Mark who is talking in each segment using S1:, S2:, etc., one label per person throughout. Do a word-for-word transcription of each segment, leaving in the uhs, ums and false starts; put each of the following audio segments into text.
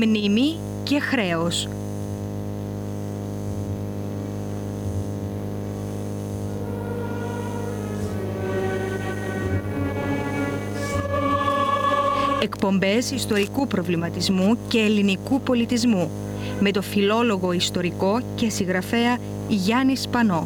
S1: μνήμη και χρέος. Εκπομπές ιστορικού προβληματισμού και ελληνικού πολιτισμού με το φιλόλογο ιστορικό και συγγραφέα Γιάννη Σπανό.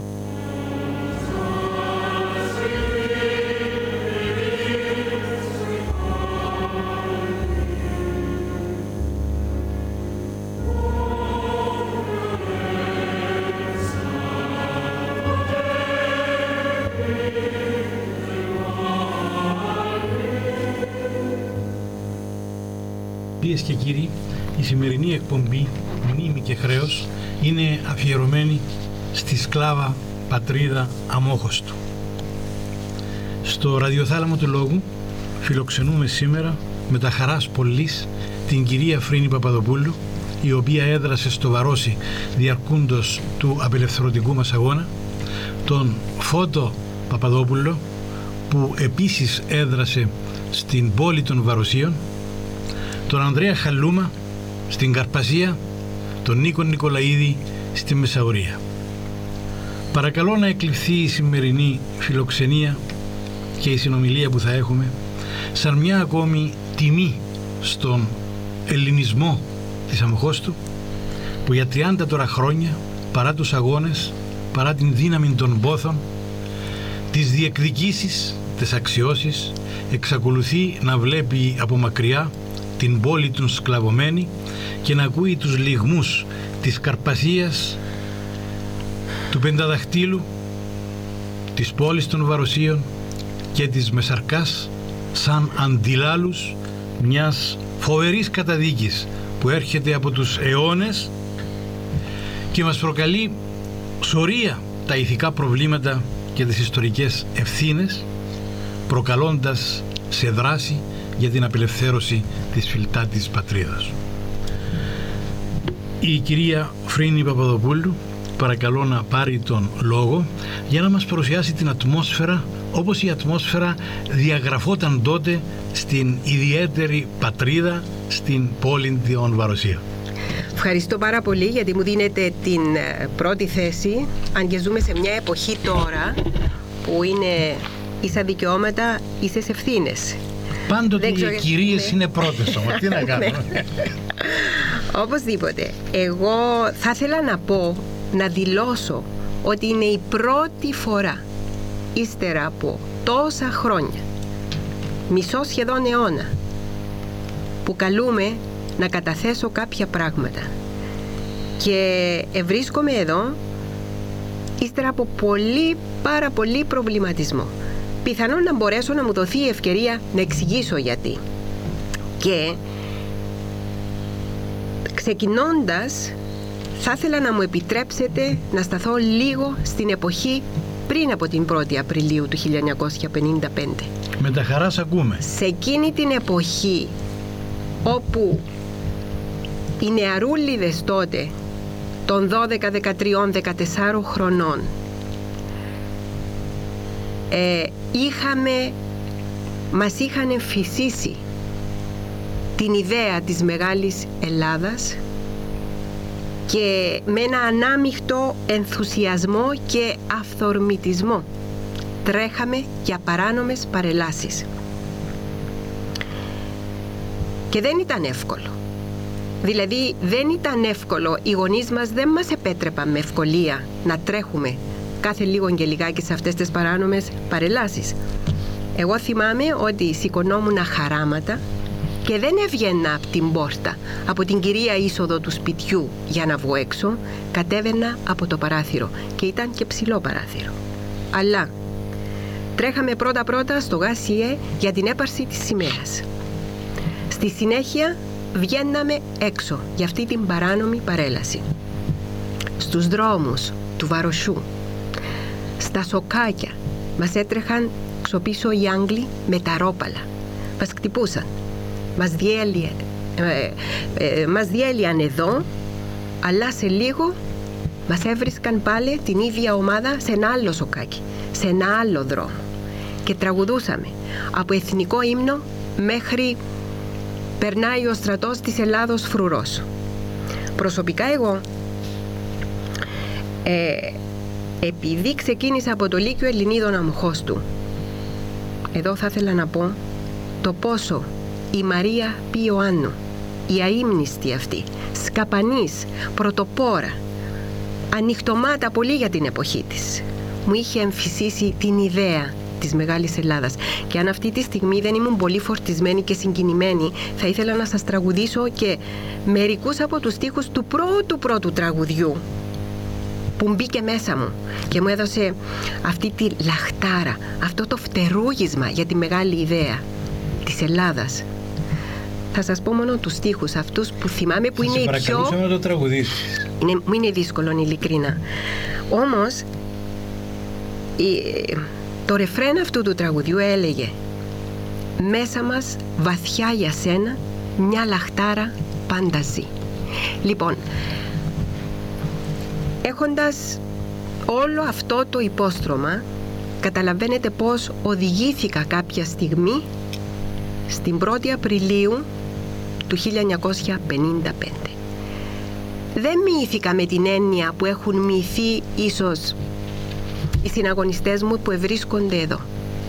S2: Κυρίες και κύριοι, η σημερινή εκπομπή «Μνήμη και χρέος» είναι αφιερωμένη στη σκλάβα πατρίδα Αμόχωστο. Στο ραδιοθάλαμο του Λόγου φιλοξενούμε σήμερα με τα χαράς πολλής την κυρία Φρίνη Παπαδοπούλου, η οποία έδρασε στο Βαρόσι διαρκούντος του απελευθερωτικού μας αγώνα, τον Φώτο Παπαδόπουλο, που επίσης έδρασε στην πόλη των Βαροσίων, τον Ανδρέα Χαλούμα στην Καρπασία, τον Νίκο Νικολαίδη στη Μεσαωρία. Παρακαλώ να εκλειφθεί η σημερινή φιλοξενία και η συνομιλία που θα έχουμε σαν μια ακόμη τιμή στον ελληνισμό της Αμοχώστου, που για τριάντα τώρα χρόνια, παρά τους αγώνες, παρά την δύναμη των πόθων, τις διεκδικήσεις, τις αξιώσεις, εξακολουθεί να βλέπει από μακριά την πόλη του σκλαβωμένη και να ακούει τους λυγμούς της Καρπασίας, του Πενταδαχτύλου, της πόλης των Βαροσίων και της Μεσαρκάς σαν αντιλάλους μιας φοβερής καταδίκης που έρχεται από τους αιώνες και μας προκαλεί σωρία τα ηθικά προβλήματα και τις ιστορικές ευθύνες, προκαλώντας σε δράση για την απελευθέρωση της φιλτάτης πατρίδας. Η κυρία Φρίνη Παπαδοπούλου παρακαλώ να πάρει τον λόγο για να μας παρουσιάσει την ατμόσφαιρα όπως η ατμόσφαιρα διαγραφόταν τότε στην ιδιαίτερη πατρίδα, στην πόλη των Βαροσίων.
S3: Ευχαριστώ πάρα πολύ γιατί μου δίνετε την πρώτη θέση, αν και ζούμε σε μια εποχή τώρα που είναι ίσα δικαιώματα, ίσες ευθύνες.
S2: Πάντοτε
S3: ξέρω,
S2: οι κυρίες ναι. είναι πρώτες όμως, τι να κάνουμε.
S3: Οπωσδήποτε. Εγώ θα ήθελα να πω, να δηλώσω ότι είναι η πρώτη φορά ύστερα από τόσα χρόνια, μισό σχεδόν αιώνα, που καλούμε να καταθέσω κάποια πράγματα και ευρίσκομαι εδώ ύστερα από πολύ πάρα πολύ προβληματισμό. Πιθανόν να μπορέσω να μου δοθεί η ευκαιρία να εξηγήσω γιατί. Και ξεκινώντας, θα ήθελα να μου επιτρέψετε να σταθώ λίγο στην εποχή πριν από την πρώτη Απριλίου του χίλια εννιακόσια πενήντα πέντε.
S2: Με τα χαράς ακούμε.
S3: Σε εκείνη την εποχή όπου οι νεαρούλιδες τότε των δώδεκα, δεκατρία, δεκατέσσερα χρονών ε, είχαμε, μας είχαν εμφυσίσει την ιδέα της Μεγάλης Ελλάδας και με ένα ανάμειχτο ενθουσιασμό και αυθορμητισμό τρέχαμε για παράνομες παρελάσεις. Και δεν ήταν εύκολο. Δηλαδή δεν ήταν εύκολο, οι γονείς μας δεν μας επέτρεπαν με ευκολία να τρέχουμε κάθε λίγο και λιγάκι σε αυτές τις παράνομες παρελάσεις. Εγώ θυμάμαι ότι σηκωνόμουν χαράματα και δεν έβγαινα από την πόρτα, από την κυρία είσοδο του σπιτιού για να βγω έξω, κατέβαινα από το παράθυρο και ήταν και ψηλό παράθυρο. Αλλά τρέχαμε πρώτα-πρώτα στο ΓΑΣΙΕ για την έπαρση της σημαίας. Στη συνέχεια βγαίναμε έξω για αυτή την παράνομη παρέλαση. Στους δρόμους του Βαροσιού, στα σοκάκια, μας έτρεχαν ξοπίσω οι Άγγλοι με τα ρόπαλα. Μας χτυπούσαν. Μας διέλυαν, ε, ε, μας διέλυαν εδώ, αλλά σε λίγο μας έβρισκαν πάλι την ίδια ομάδα σε ένα άλλο σοκάκι, σε ένα άλλο δρόμο. Και τραγουδούσαμε από εθνικό ύμνο μέχρι περνάει ο στρατός της Ελλάδος φρουρός. Προσωπικά εγώ, ε, επειδή ξεκίνησα από το Λύκειο Ελληνίδων Αμοχώστου, εδώ θα ήθελα να πω το πόσο η Μαρία Π. Ιωάννου, η αείμνηστη αυτή, σκαπανής, πρωτοπόρα, ανοιχτομάτα πολύ για την εποχή της, μου είχε εμφυσίσει την ιδέα της Μεγάλης Ελλάδας. Και αν αυτή τη στιγμή δεν ήμουν πολύ φορτισμένη και συγκινημένη, θα ήθελα να σας τραγουδήσω και μερικούς από τους στίχους του πρώτου πρώτου τραγουδιού που μπήκε μέσα μου και μου έδωσε αυτή τη λαχτάρα, αυτό το φτερούγισμα για τη μεγάλη ιδέα της Ελλάδας. Θα σας πω μόνο τους στίχους αυτούς που θυμάμαι, που είναι οι πιο...
S2: Θα σε παρακαλούσα να το τραγουδήσεις.
S3: Είναι, μου είναι δύσκολο, ειλικρίνα. Όμως η, το ρεφρέν αυτού του τραγουδιού έλεγε: μέσα μας βαθιά για σένα μια λαχτάρα πάντα ζει. Λοιπόν, έχοντας όλο αυτό το υπόστρωμα, καταλαβαίνετε πως οδηγήθηκα κάποια στιγμή στην πρώτη Απριλίου του χίλια εννιακόσια πενήντα πέντε. Δεν μοιήθηκα με την έννοια που έχουν μοιηθεί ίσως οι συναγωνιστές μου που ευρίσκονται εδώ,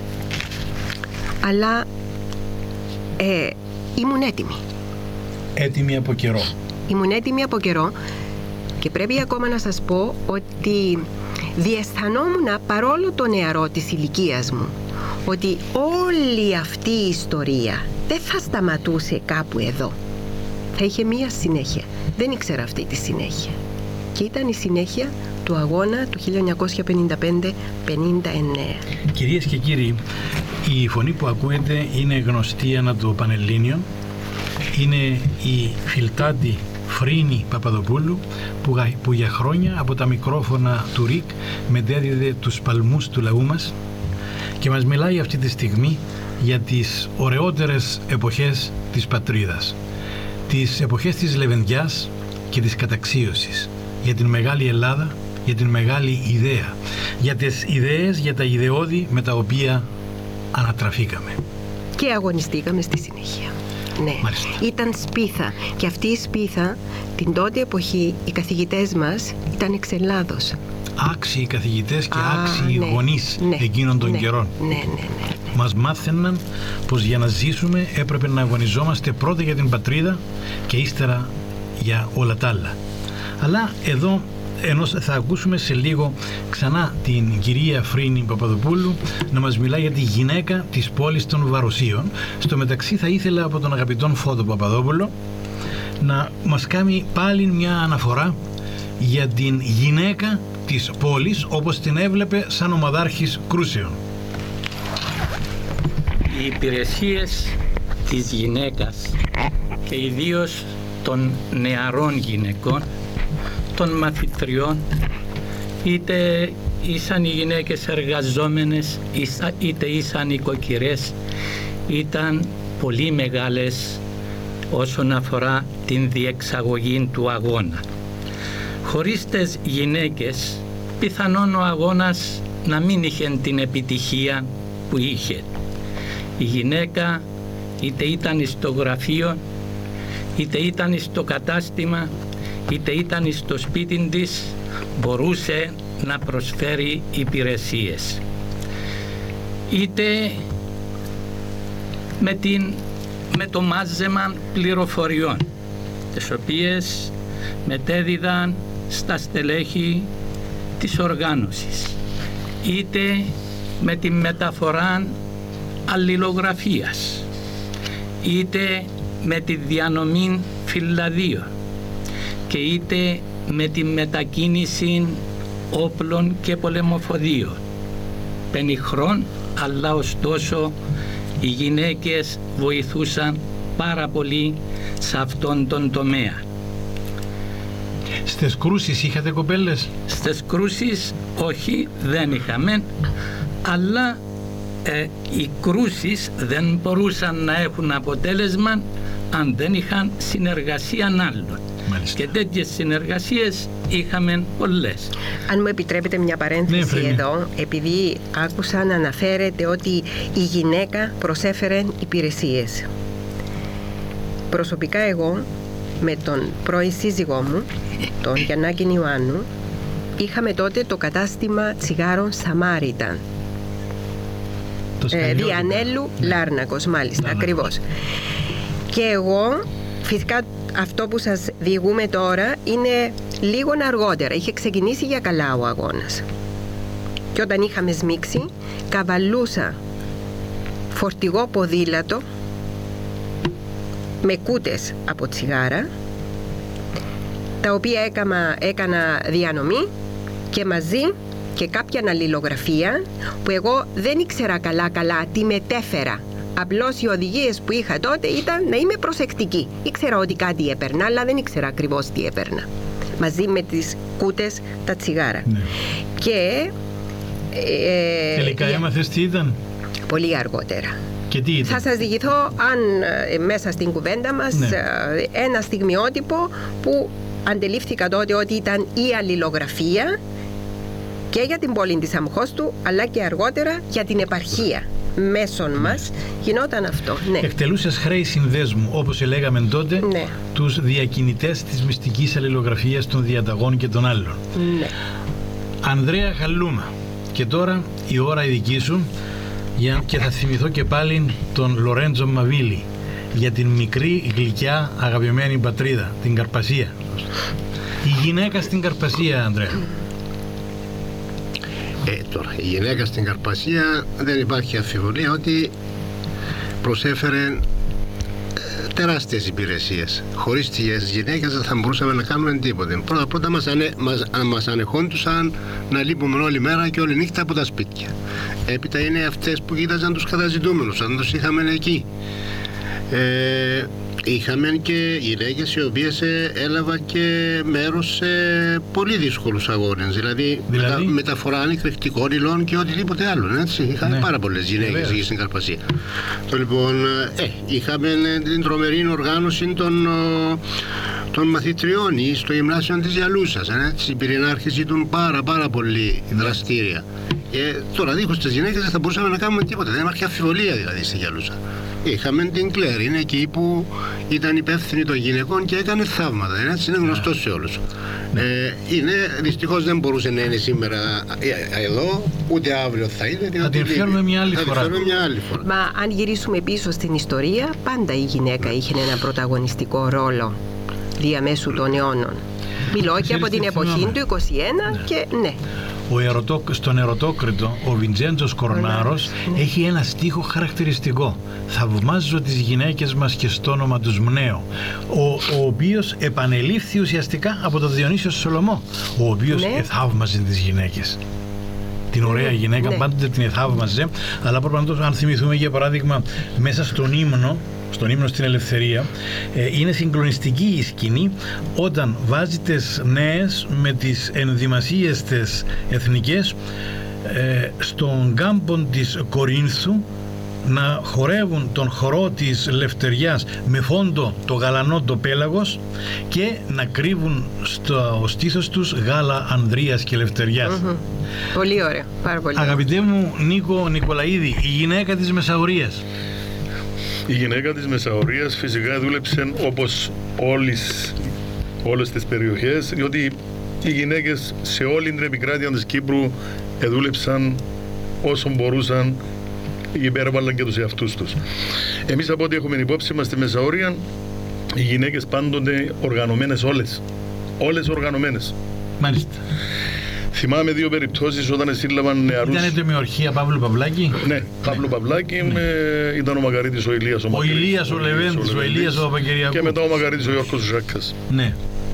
S3: αλλά ε, ήμουν έτοιμη.
S2: Έτοιμη από καιρό.
S3: Ήμουν έτοιμη από καιρό και πρέπει ακόμα να σας πω ότι διαισθανόμουν, παρόλο το νεαρό της ηλικίας μου, ότι όλη αυτή η ιστορία δεν θα σταματούσε κάπου εδώ. Θα είχε μία συνέχεια. Δεν ήξερα αυτή τη συνέχεια. Και ήταν η συνέχεια του αγώνα του χίλια εννιακόσια πενήντα πέντε πενήντα εννέα.
S2: Κυρίες και κύριοι, η φωνή που ακούετε είναι γνωστή ανά το Πανελλήνιο. Είναι η Φιλτάτη Φρίνη Παπαδοπούλου που, που για χρόνια από τα μικρόφωνα του ΡΙΚ μετέδιδε τους παλμούς του λαού μας και μας μιλάει αυτή τη στιγμή για τις ωραιότερες εποχές της πατρίδας, τις εποχές της λεβεντιάς και της καταξίωσης, για την μεγάλη Ελλάδα, για την μεγάλη ιδέα, για τις ιδέες, για τα ιδεώδη με τα οποία ανατραφήκαμε.
S3: Και αγωνιστήκαμε στη συνέχεια. Ναι,
S2: μάλιστα.
S3: Ήταν σπίθα και αυτή η σπίθα την τότε εποχή οι καθηγητές μας ήταν εξ Ελλάδος.
S2: Άξιοι καθηγητές και
S3: Α,
S2: άξιοι
S3: ναι,
S2: γονείς
S3: ναι,
S2: εκείνων των
S3: ναι,
S2: καιρών.
S3: Ναι, ναι, ναι, ναι.
S2: Μας μάθαιναν πως για να ζήσουμε έπρεπε να αγωνιζόμαστε πρώτα για την πατρίδα και ύστερα για όλα τα άλλα. Αλλά εδώ, ενώ θα ακούσουμε σε λίγο ξανά την κυρία Φρίνη Παπαδοπούλου να μας μιλάει για τη γυναίκα της πόλης των Βαροσίων, στο μεταξύ θα ήθελα από τον αγαπητόν Φώτο Παπαδόπουλο να μας κάνει πάλι μια αναφορά για την γυναίκα της πόλης όπως την έβλεπε σαν ομαδάρχης κρούσεων.
S4: Οι υπηρεσίες της γυναίκας και ιδίως των νεαρών γυναικών, των μαθητριών, είτε ήσαν οι γυναίκες εργαζόμενες είτε ήσαν οικοκυρές, ήταν πολύ μεγάλες όσον αφορά την διεξαγωγή του αγώνα. Χωρίς τις γυναίκες πιθανόν ο αγώνας να μην είχε την επιτυχία που είχε. Η γυναίκα είτε ήταν στο γραφείο, είτε ήταν στο κατάστημα, είτε ήταν στο σπίτι της, μπορούσε να προσφέρει υπηρεσίες. Είτε με, την, με το μάζεμα πληροφοριών, τις οποίες μετέδιδαν στα στελέχη της οργάνωσης, είτε με τη μεταφορά αλληλογραφίας, είτε με τη διανομή φυλαδίων και είτε με τη μετακίνηση όπλων και πολεμοφοδίων. Πενιχρόν, αλλά ωστόσο οι γυναίκες βοηθούσαν πάρα πολύ σε αυτόν τον τομέα.
S2: Στις κρούσεις είχατε κοπέλες?
S4: Στις κρούσεις όχι, δεν είχαμε, αλλά ε, οι κρούσεις δεν μπορούσαν να έχουν αποτέλεσμα αν δεν είχαν συνεργασία άλλων.
S2: Μάλιστα.
S4: Και τέτοιες συνεργασίες είχαμε πολλές.
S3: Αν μου επιτρέπετε μια παρένθεση
S2: ναι,
S3: εδώ, επειδή άκουσα να αναφέρεται ότι η γυναίκα προσέφερε υπηρεσίες. προσωπικά εγώ με τον πρώην σύζυγό μου, τον Γιαννάκη Ιωάννου, είχαμε τότε το κατάστημα τσιγάρων Σαμάριταν. Ε, Διανέλου ναι. Λάρνακος, μάλιστα, Λάρνακος. Ακριβώς. Και εγώ, φυσικά αυτό που σας διηγούμε τώρα είναι λίγο αργότερα. Είχε ξεκινήσει για καλά ο αγώνας. Και όταν είχαμε σμίξει, καβαλούσα φορτηγό ποδήλατο με κούτες από τσιγάρα, τα οποία έκανα, έκανα διανομή και μαζί και κάποια αλληλογραφία που εγώ δεν ήξερα καλά καλά τι μετέφερα. Απλώς οι οδηγίες που είχα τότε ήταν να είμαι προσεκτική. Ήξερα ότι κάτι έπαιρνα, αλλά δεν ήξερα ακριβώς τι έπαιρνα. Μαζί με τις κούτες τα τσιγάρα. Ναι. Και... Ε,
S2: τελικά ε, έμαθες τι ήταν?
S3: Πολύ αργότερα.
S2: Και τι ήταν?
S3: Θα σας διηγηθώ αν ε, μέσα στην κουβέντα μας ναι. ε, ένα στιγμιότυπο που αντελήφθηκα τότε ότι ήταν η αλληλογραφία και για την πόλη της Αμχώστου, αλλά και αργότερα για την επαρχία. Μέσων μας γινόταν αυτό. Ναι.
S2: Εκτελούσες χρέη συνδέσμου, όπως λέγαμε τότε,
S3: ναι.
S2: τους διακινητές της μυστικής αλληλογραφίας των διαταγών και των άλλων.
S3: Ναι.
S2: Ανδρέα Χαλούμα, και τώρα η ώρα η δική σου, για... και θα θυμηθώ και πάλι τον Λορέντζο Μαβίλη για την μικρή, γλυκιά, αγαπημένη πατρίδα, την Καρπασία. Η γυναίκα στην Καρπασία, Ανδρέα.
S5: Ε, τώρα, η γυναίκα στην Καρπασία δεν υπάρχει αμφιβολία ότι προσέφερε ε, τεράστιες υπηρεσίες. Χωρίς τις γυναίκες δεν θα μπορούσαμε να κάνουμε τίποτε. Πρώτα πρώτα μας, ανε, μας, μας ανεχόντουσαν να λείπουμε όλη μέρα και όλη νύχτα από τα σπίτια. Έπειτα είναι αυτές που κοίταζαν τους καταζητούμενους, αν τους είχαμε εκεί. Ε, είχαμε και γυναίκες οι οποίες έλαβαν και μέρος σε πολύ δύσκολους αγώνες, δηλαδή, δηλαδή? Μετα, μεταφορά ανεκρηκτικών υλών και οτιδήποτε άλλο, έτσι. Είχαμε ναι. πάρα πολλές γυναίκες εκεί στην Καρπασία. Το, λοιπόν, ε, είχαμε την τρομερή οργάνωση των, των μαθητριών στο γυμνάσιο της Γιαλούσας, έτσι. Η πυρηνάρχηση ήταν πάρα πάρα πολύ δραστήρια. Και τώρα δίχως τις γυναίκες δεν θα μπορούσαμε να κάνουμε τίποτα, δεν υπάρχει αμφιβολία δηλαδή στη Γιαλούσα. Είχαμε την Κλέρ, είναι εκεί που ήταν υπεύθυνη των γυναικών και έκανε θαύματα, έτσι, είναι γνωστό σε όλους. Ναι. Ε, είναι, δυστυχώς δεν μπορούσε να είναι σήμερα εδώ, ούτε αύριο θα είναι.
S2: Θα την φέρουμε μια άλλη φορά.
S5: μια άλλη φορά.
S3: Μα αν γυρίσουμε πίσω στην ιστορία, πάντα η γυναίκα είχε ένα πρωταγωνιστικό ρόλο διαμέσου των αιώνων. Μιλώ και από την εποχή του είκοσι ένα ναι. και ναι.
S2: Ο ερωτό, στον Ερωτόκριτο, ο Βιντζέντζος Κορνάρος ναι. έχει ένα στίχο χαρακτηριστικό. «Θαυμάζω τις γυναίκες μας και στο όνομα τους μνέω», ο, ο οποίος επανελήφθη ουσιαστικά από τον Διονύσιο Σολομό, ο οποίος ναι. εθαύμαζε τις γυναίκες. Την ωραία γυναίκα, ναι. πάντοτε την εθαύμαζε, αλλά πρέπει να το, αν θυμηθούμε για παράδειγμα μέσα στον ύμνο, στον ύμνο στην ελευθερία, ε, είναι συγκλονιστική η σκηνή όταν βάζει τις νέες με τις ενδυμασίες τις εθνικές ε, στον κάμπον της Κορίνθου να χορεύουν τον χορό της Λευτεριάς με φόντο το γαλανό το πέλαγος και να κρύβουν στο στήθος τους γάλα Ανδρείας και Λευτεριάς. Mm-hmm.
S3: Πολύ ωραία, πάρα πολύ.
S2: Αγαπητέ μου Νίκο Νικολαίδη, η γυναίκα της Μεσαωρίας.
S6: Η γυναίκα της Μεσαωρίας φυσικά δούλεψε όπως όλες, όλες τις περιοχές, διότι οι γυναίκες σε όλη την επικράτεια της Κύπρου δούλεψαν όσο μπορούσαν, υπέρβαλαν και τους εαυτούς τους. Εμείς από ό,τι έχουμε υπόψη μας στη Μεσαωρία, οι γυναίκες πάντοτε οργανωμένες όλες. Όλες οργανωμένες.
S2: Μάλιστα.
S6: Θυμάμαι δύο περιπτώσεις όταν σύλλαβαν νεαρούς.
S2: Ήταν το με ορχία Παύλου Παυλάκη.
S6: Ναι, Παύλου Παυλάκη, ναι. Με... ήταν ο Μακαρίτης ο Ηλίας ο,
S2: ο Ηλίας ο Λεβέντης, ο Ηλίας ο Παπακυριακού.
S6: Και μετά ο Μακαρίτης ο Γιώργος Ζάκας.
S2: Ναι.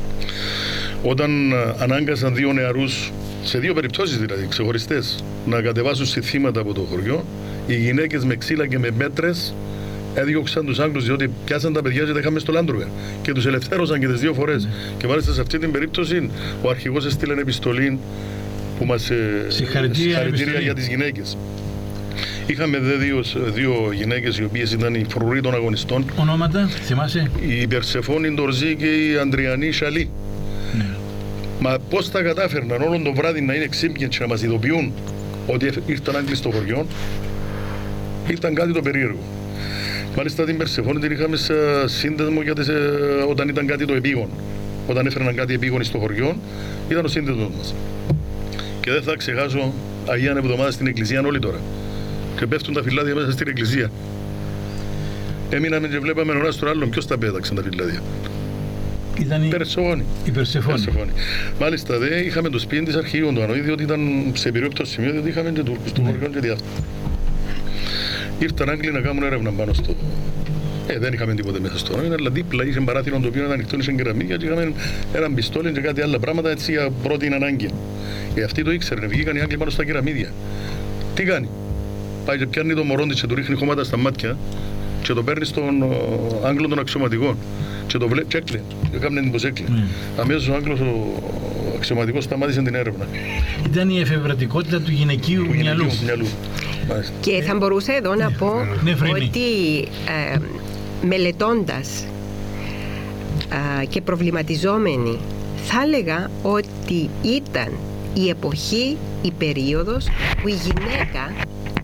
S6: Όταν ανάγκασαν δύο νεαρούς, σε δύο περιπτώσεις δηλαδή, ξεχωριστές, να κατεβάσουν συθήματα από το χωριό, οι γυναίκες με ξύλα και με μέτρες έδιωξαν τους Άγγλους, διότι πιάσαν τα παιδιά και τα είχαμε στο Λάντρουβερ και τους ελευθέρωσαν και τις δύο φορές. Mm. Και μάλιστα σε αυτή την περίπτωση ο αρχηγός έστειλε επιστολή που μας
S2: συγχαρητήρια,
S6: συγχαρητήρια για τις γυναίκες. Είχαμε δε δύο, δύο γυναίκες οι οποίες ήταν οι φρουροί των αγωνιστών.
S2: Ονόματα, θυμάσαι?
S6: Η Περσεφόνη Ντορζή και η Αντριανή Σαλή. Mm. Μα πώς τα κατάφερναν όλο το βράδυ να είναι ξύπνοι και να μας ειδοποιούν ότι ήρθαν Άγγλοι στο χωριό, ήταν κάτι το περίεργο. Μάλιστα την Περσεφόνη την είχαμε σε σύνδεσμο για τις, ε, όταν ήταν κάτι το επίγον. Όταν έφεραν κάτι επίγον στο χωριό, ήταν ο σύνδεσμος μας. Και δεν θα ξεχάσω Αγία Εβδομάδα στην εκκλησία όλοι τώρα. Και πέφτουν τα φυλάδια μέσα στην εκκλησία. Έμειναμε και βλέπαμε ο ένας τον άλλον. Ποιος τα πέταξε τα φυλάδια?
S2: Ήταν η
S6: Περσεφόνη.
S2: Η Περσεφόνη.
S6: Περσεφόνη. Μάλιστα, δε, είχαμε το σπίτι της αρχηγού του Ανώη, διότι ήταν σε περιόπτωση σημείο, διότι είχαμε και Τούρκους του χωριών και διάφορα. Ήρθαν Άγγλοι να κάνουν έρευνα πάνω στο. Ε, δεν είχαμε τίποτε μέσα στο Ανώη, αλλά δίπλα είχε παράθυρο το οποίο ήταν ανοιχτό, είχε κεραμίδια και είχαμε έναν πιστόλι και κάτι άλλα πράγματα έτσι για πρώτη ανάγκη. Και αυτοί το ήξεραν, βγήκαν οι Άγγλοι πάνω στα κεραμίδια. Τι κάνει? Πάει και πιάνει το μωρό της και του ρίχνει χώματα στα μάτια και το παίρνει στον Άγγλο των αξιωματικών. Και το βλέπει, έκλεινε. Έκαμε εντύπωση, έκλεινε. Mm. Αμέσως ο Άγγλος ο αξιωματικός σταμάτησε την έρευνα.
S2: Ήταν η εφευρετικότητα του γυναικείου
S6: του
S2: μυαλού.
S6: μυαλού.
S3: Και θα μπορούσα εδώ να πω
S2: ναι,
S3: ότι ε, μελετώντας ε, και προβληματιζόμενοι, θα έλεγα ότι ήταν η εποχή, η περίοδος που η γυναίκα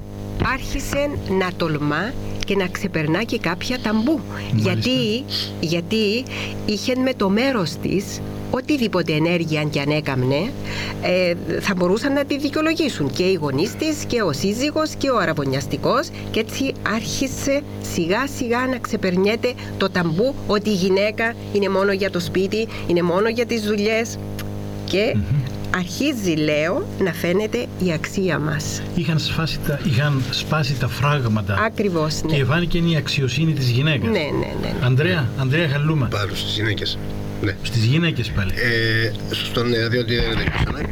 S3: άρχισε να τολμά και να ξεπερνά και κάποια ταμπού. Γιατί, γιατί είχε με το μέρος της οτιδήποτε ενέργεια και αν έκαμνε, ε, θα μπορούσαν να τη δικαιολογήσουν και οι γονείς της και ο σύζυγος και ο αραβωνιαστικός, και έτσι άρχισε σιγά σιγά να ξεπερνιέται το ταμπού ότι η γυναίκα είναι μόνο για το σπίτι, είναι μόνο για τις δουλειές και mm-hmm. αρχίζει, λέω, να φαίνεται η αξία μας.
S2: Είχαν, σπάσει τα, είχαν σπάσει τα φράγματα.
S3: Ακριβώς, ναι.
S2: Και φάνηκε η αξιοσύνη της γυναίκας.
S3: Ναι, ναι, ναι, ναι.
S2: Ανδρέα, Ανδρέα Χαλούμα.
S5: Πάλι στις γυναίκες. Ναι.
S2: Στις γυναίκες πάλι.
S5: Ε, σωστό, ναι, διότι δεν τελειώσαμε.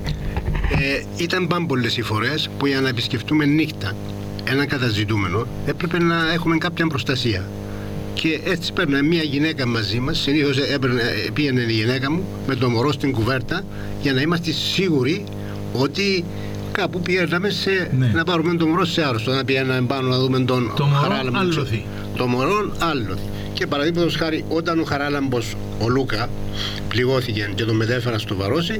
S5: Ε, ήταν πάμπολες οι φορές που για να επισκεφτούμε νύχτα ένα καταζητούμενο έπρεπε να έχουμε κάποια προστασία. Και έτσι παίρναμε μια γυναίκα μαζί μας. Συνήθως έπαιρνε, πήγαινε η γυναίκα μου με το μωρό στην κουβέρτα για να είμαστε σίγουροι ότι κάπου πηγαίναμε σε, ναι. να πάρουμε το μωρό σε άρρωστο. Να πηγαίναμε πάνω να δούμε τον
S2: το
S5: Χαράλαμπο. Το μωρό άλλοθη. Και παραδείγματος χάρη, όταν ο Χαράλαμπος, ο Λούκα, πληγώθηκε και τον μετέφεραν στο Βαρόσι,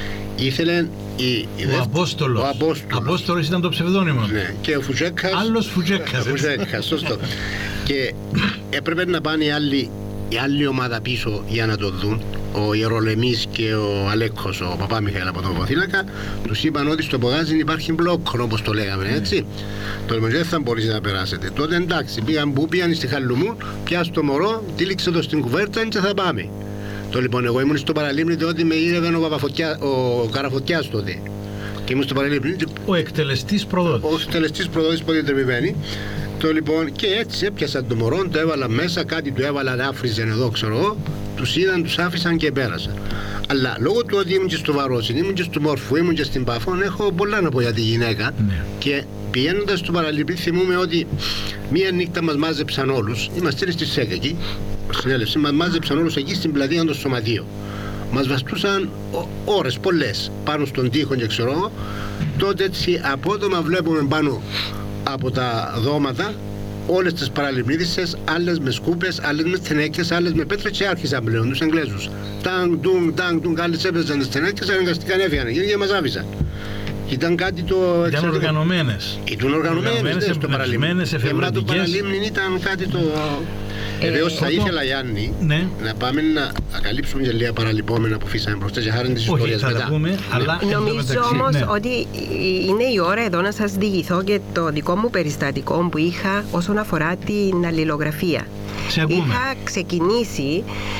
S5: ήθελε η, η
S2: ο δεύτερη, Απόστολος. Ο Απόστολος. Απόστολος ήταν το ψευδόνυμο.
S5: Ναι. Και ο Φουτζέκας.
S2: Άλλος Φουτζέκας.
S5: Φουτζέκας, σωστό. Και έπρεπε να πάνε οι άλλοι, η άλλη ομάδα πίσω για να το δουν. Ο Ιερολεμής και ο Αλέκος, ο Παπά Μιχαήλ από τον Βοθήλακα, τους είπαν ότι στο Πογάζιν υπάρχει μπλόκο, όπως το λέγαμε, έτσι. Το λέμε, δεν θα μπορείς να περάσετε. Τότε εντάξει, πήγαν που πήγαν στη Χαλουμού, πιάσ' το μωρό, τύλιξε το στην κουβέρτα και θα πάμε. Το λοιπόν, εγώ ήμουν στο παραλίμνη τότε με ήρευε ο, Παπαφωτιά, ο Καραφωτιάς τότε. Και ήμουν στο παραλίμνη.
S2: Ο εκτελεστής προδότης.
S5: Ο εκτελεστής προδότης που διατρεπημένη. Το λοιπόν, και έτσι έπιασαν το μωρό, το έβαλα μέσα, κάτι του έβαλαν, άφριζαν εδώ, ξέρω εγώ. Τους είδαν, τους άφησαν και πέρασαν. Αλλά λόγω του ότι ήμουν και στο Βαρόσι, ήμουν και στο Μόρφου, ήμουν και στην Παφών, έχω πολλά να πω για τη γυναίκα. Ναι. Και πηγαίνοντας στο παραλίπνη, θυμούμαι ότι μία νύχτα μας μάζεψαν όλους. Είμαστε στη ΣΕΚ εκεί, στην έλευση, μας μάζεψαν όλους εκεί στην πλατεία των Σωματείων. Μας βαστούσαν ώρες πολλές πάνω στον τοίχο και ξέρω εγώ. Τότε έτσι απότομα βλέπουμε πάνω από τα δώματα όλες τις παραλιμνίδισσες, άλλες με σκούπες, άλλες με στενέκες, άλλες με πέτρες και άρχισαν πλέον τους Εγγλέζους. Τάγκ, τούγκ, τάγκ, τούγκ, άλλες έπαιζαν τις στενέκες, αναγκαστικά έφυγαν και μας άφησαν. Ήταν κάτι το...
S2: Ήταν
S5: εξαιρετικό.
S2: Οργανωμένες.
S5: Ήταν οργανωμένες, ναι, στο παραλίμνη.
S2: Εμά
S5: το παραλίμνη ήταν κάτι το... Βεβαίως θα ήθελα, Γιάννη, ναι. να πάμε να καλύψουμε και λίγα παραλυπόμενα που φύσαμε προς τις χάρη της ιστορίας μετά.
S2: Θα πούμε, ναι. αλλά
S3: νομίζω όμως ναι. ότι είναι η ώρα εδώ να σας διηγηθώ και το δικό μου περιστατικό που είχα όσον αφορά την αλληλογραφία. Είχα ξεκινήσει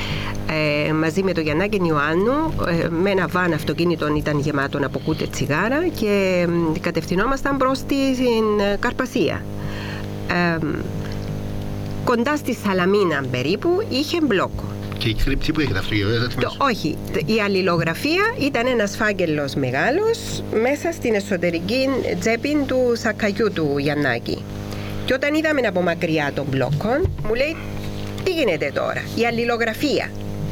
S3: ε, μαζί με τον Γιαννάκη Ιωάννου ε, με ένα βαν αυτοκίνητο, ήταν γεμάτο από κούτε τσιγάρα και ε, κατευθυνόμασταν προς την ε, Καρπασία. Ε, Κοντά στη Σαλαμίνα περίπου είχε μπλόκο.
S5: Και η κρύπτη που έχετε αυτό,
S3: το, όχι, η αλληλογραφία ήταν ένας φάκελος μεγάλος μέσα στην εσωτερική τσέπη του σακαγιού του Γιαννάκη. Και όταν είδαμε από μακριά τον μπλόκο, μου λέει, τι γίνεται τώρα, η αλληλογραφία.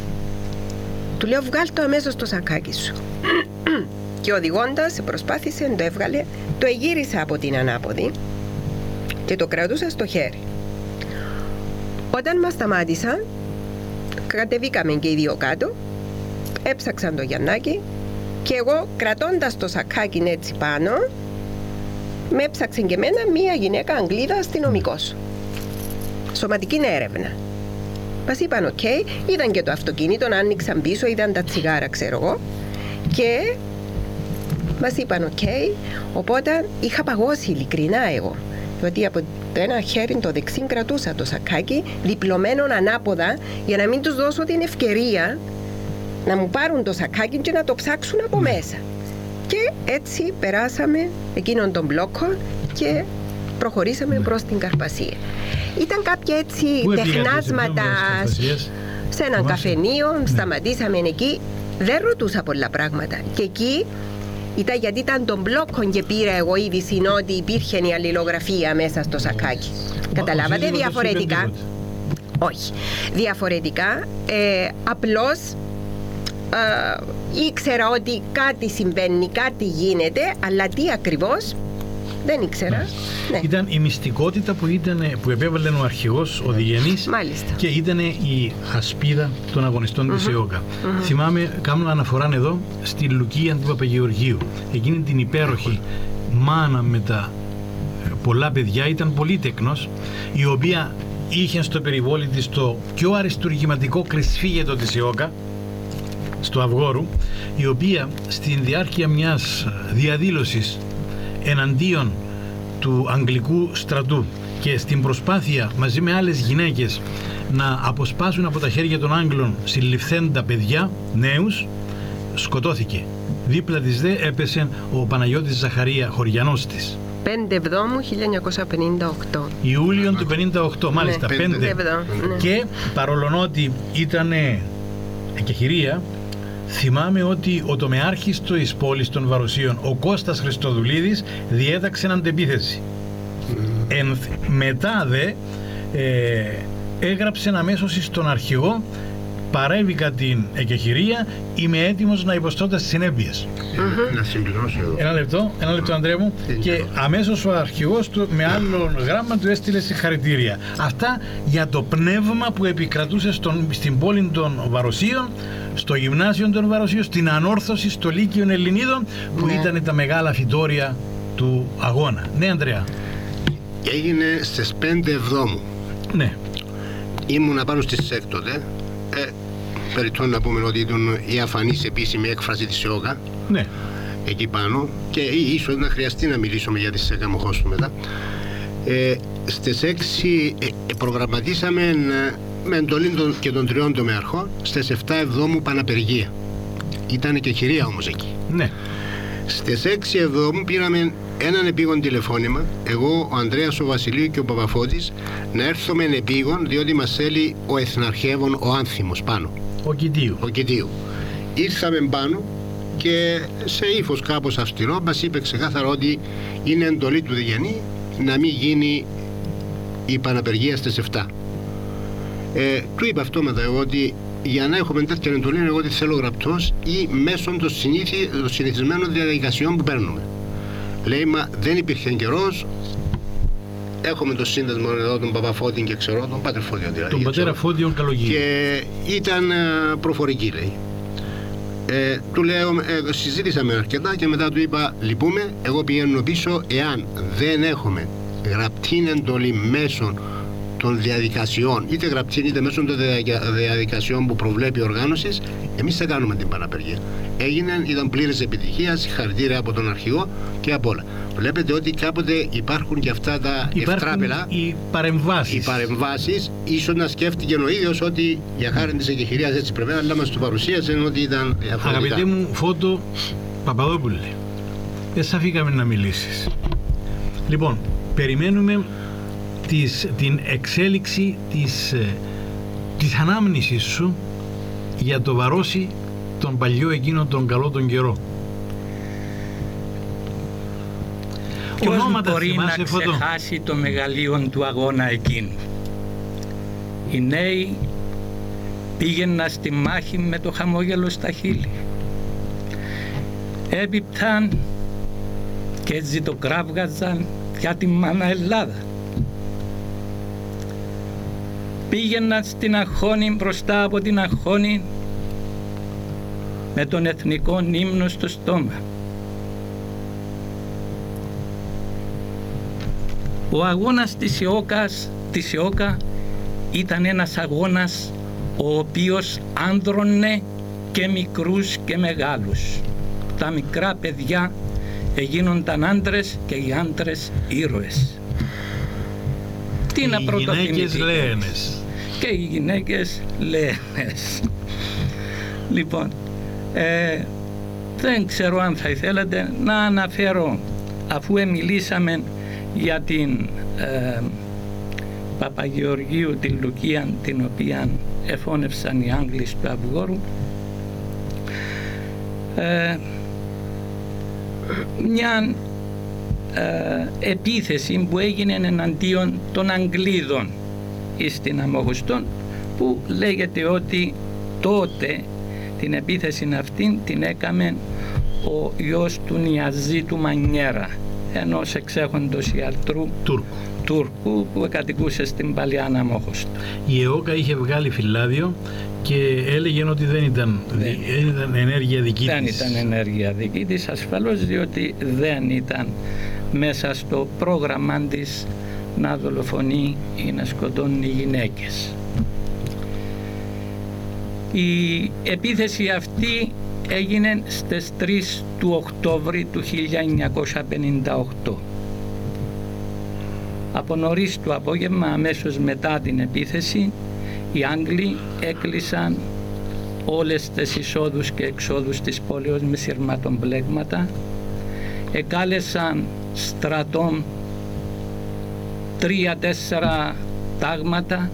S3: Του λέω, βγάλ' το αμέσως στο σακάκι σου. Και οδηγώντας προσπάθησε, το έβγαλε, το εγύρισα από την ανάποδη και το κρατούσα στο χέρι. Όταν μας σταμάτησαν, κατεβήκαμε και οι δύο κάτω, έψαξαν το Γιαννάκη και εγώ κρατώντας το σακάκι έτσι πάνω, με έψαξε και εμένα μία γυναίκα Αγγλίδα αστυνομικός. σωματική έρευνα. Μας είπαν οκ, okay, είδαν και το αυτοκίνητο, άνοιξαν πίσω, είδαν τα τσιγάρα, ξέρω εγώ, και μας είπαν οκ, okay, οπότε είχα παγώσει ειλικρινά εγώ, γιατί από το ένα χέρι το δεξί κρατούσα το σακάκι, διπλωμένο ανάποδα, για να μην τους δώσω την ευκαιρία να μου πάρουν το σακάκι και να το ψάξουν από μέσα. Και έτσι περάσαμε εκείνον τον μπλόκο και προχωρήσαμε προς την Καρπασία. Ήταν κάποια έτσι τεχνάσματα σε έναν καφενείο, ναι. Σταματήσαμε εκεί, δεν ρωτούσα πολλά πράγματα. Και εκεί ήταν γιατί ήταν τον μπλόκο και πήρα εγώ είδηση ότι υπήρχε η αλληλογραφία μέσα στο σακάκι. Μα, καταλάβατε, διαφορετικά. Όχι. Διαφορετικά, ε, απλώς ε, ήξερα ότι κάτι συμβαίνει, κάτι γίνεται, αλλά τι ακριβώς δεν ήξερα. Ναι. Ναι.
S2: Ήταν η μυστικότητα που, ήταν, που επέβαλε ο αρχηγός, ο Διγενής, και ήταν η ασπίδα των αγωνιστών mm-hmm. της ΕΟΚΑ. Mm-hmm. Θυμάμαι, κάνω αναφορά εδώ στη Λουκία του Παπαγεωργίου. Εκείνη την υπέροχη μάνα με τα πολλά παιδιά, ήταν πολύτεκνος, η οποία είχε στο περιβόλι της το πιο αριστουργηματικό κρυσφύγετο της ΕΟΚΑ, στο Αυγόρου, η οποία στην διάρκεια μιας διαδήλωσης εναντίον του Αγγλικού στρατού και στην προσπάθεια μαζί με άλλες γυναίκες να αποσπάσουν από τα χέρια των Άγγλων συλληφθέντα παιδιά, νέους, σκοτώθηκε. Δίπλα της δε έπεσε ο Παναγιώτης Ζαχαρία, χωριανός της.
S3: πέντε Εβδόμου χίλια εννιακόσια πενήντα οκτώ.
S2: Ιούλιο του πενήντα οκτώ, μάλιστα,
S3: ναι,
S2: πέντε.
S3: Ναι.
S2: Και παρόλο ότι ήταν εκεχηρία, θυμάμαι ότι ο τομεάρχης της πόλης των Βαροσίων, ο Κώστας Χριστοδουλίδης, διέταξε αντεπίθεση. Mm. Εν, μετά δε ε, έγραψε αμέσως στον αρχηγό, παρέβηκα την εκεχηρία, είμαι έτοιμος να υποστώ τις συνέπειες.
S5: Mm-hmm. Να συμπληρώσω εδώ.
S2: Ένα λεπτό, ένα λεπτό Ανδρέα μου. Mm-hmm. Και αμέσως ο αρχηγός του με άλλο γράμμα του έστειλε συγχαρητήρια. Αυτά για το πνεύμα που επικρατούσε στον, στην πόλη των Βαροσίων, στο γυμνάσιο των Βαροσίων, στην ανόρθωση, στο Λύκειο Ελληνίδων, που ναι. ήταν τα μεγάλα φυτόρια του αγώνα. Ναι, Ανδρέα.
S5: Έγινε στις πέντε Εβδόμου.
S2: Ναι.
S5: Ήμουν πάνω στις έκτοτε. Ε, περιττών να πούμε ότι ήταν η αφανής επίσημη έκφραση της ΕΟΚΑ.
S2: Ναι.
S5: Εκεί πάνω. Και ίσως να χρειαστεί να μιλήσουμε για τις έκαμοχώς του μετά. Ε, στις έξι ε, προγραμματίσαμε με εντολή των, και των τριών τομεαρχών στις επτά Εβδόμου παναπεργία. Ήταν και χειρία όμως εκεί.
S2: Ναι.
S5: Στις έξι Εβδόμου πήραμε έναν επίγον τηλεφώνημα, εγώ, ο Ανδρέας ο Βασιλείου και ο Παπαφώτης, να έρθουμε επίγον, διότι μας θέλει ο Εθναρχεύων, ο Άνθιμος πάνω.
S2: Ο Κιτίου.
S5: Ο Κιτίου. Ήρθαμε πάνω και σε ύφος κάπως αυστηρό μας είπε ξεκάθαρα ότι είναι εντολή του Διγενή να μην γίνει η παναπεργία στις επτά. Ε, του είπα αυτό μετά εγώ ότι για να έχουμε τέτοια εντολή εγώ ότι θέλω γραπτός ή μέσω των, συνήθι, των συνηθισμένων διαδικασιών που παίρνουμε. Λέει, μα δεν υπήρχε καιρός. Έχουμε το σύνδεσμο εδώ τον Παπαφώτη και ξέρω τον Πάτερ Φώτιο δηλαδή.
S2: Τον πατέρα Φώτιο Καλογύρη.
S5: Και ήταν προφορική, λέει. Ε, του λέω, ε, συζήτησαμε αρκετά και μετά του είπα, λυπούμε, εγώ πηγαίνω πίσω εάν δεν έχουμε γραπτή εντολή μέσω των διαδικασιών, είτε γραπτή είτε μέσω των διαδικασιών που προβλέπει η οργάνωση, εμείς θα κάνουμε την παναπεργία. Έγινε, ήταν πλήρης επιτυχία, συγχαρητήρια από τον αρχηγό και από όλα. Βλέπετε ότι κάποτε υπάρχουν και αυτά τα ευτράπελα.
S2: Οι παρεμβάσεις.
S5: Οι παρεμβάσεις, ίσως να σκέφτηκε ο ίδιος ότι για χάρη της εκεχηρίας έτσι πρέπει, αλλά μας το παρουσίασε ότι ήταν διαφορετικά.
S2: Αγαπητέ μου Φώτο Παπαδόπουλε, δεν σ' αφήκαμε να μιλήσεις. Λοιπόν, περιμένουμε της, την εξέλιξη της, της ανάμνησης σου για το Βαρόσι τον παλιό εκείνο τον καλό τον καιρό.
S4: Ποιος μπορεί να ξεχάσει το μεγαλείο του αγώνα εκείνου. Οι νέοι πήγαιναν στη μάχη με το χαμόγελο στα χείλη. Έπιπταν και έτσι το κράβγαζαν για τη μάνα Ελλάδα. Πήγαιναν στην Αχώνη, μπροστά από την Αχώνη, με τον εθνικό ύμνο στο στόμα. Ο αγώνας της ΕΟΚΑς, της ΕΟΚΑ ήταν ένας αγώνας ο οποίος άνδρωνε και μικρούς και μεγάλους. Τα μικρά παιδιά έγινονταν άντρες και οι άντρες ήρωες. Τι να πρωτοθυμηθεί.
S2: Οι γυναίκες λέενες.
S4: Και οι γυναίκες λέενες. Λοιπόν, ε, δεν ξέρω αν θα ήθελατε να αναφέρω, αφού μιλήσαμε για την ε, Παπαγεωργίου, την Λουκία, την οποία εφώνευσαν οι Άγγλοι του Αυγόρου, ε, μια ε, επίθεση που έγινε εναντίον των Αγγλίδων στην Αμμόχωστον, που λέγεται ότι τότε την επίθεση αυτή την έκαμε ο γιος του Νιαζίτου Μανιέρα, ενός εξέχοντος ιατρού
S2: Τούρκου.
S4: Τούρκου που κατοικούσε στην παλιά Αμμόχωστο.
S2: Η ΕΟΚΑ είχε βγάλει φυλάδιο και έλεγε ότι δεν ήταν, δεν ήταν ενέργεια δική
S4: δεν
S2: της.
S4: Δεν ήταν ενέργεια δική της, ασφαλώς, διότι δεν ήταν μέσα στο πρόγραμμα της να δολοφονεί ή να σκοτώνει γυναίκες. Η επίθεση αυτή έγινε στις τρεις του Οκτώβρη του χίλια εννιακόσια πενήντα οκτώ. Από νωρίς το απόγευμα, αμέσως μετά την επίθεση, οι Άγγλοι έκλεισαν όλες τις εισόδους και εξόδους της πόλεως με σειρματομπλέγματα, εκάλεσαν στρατών τρία-τέσσερα τάγματα,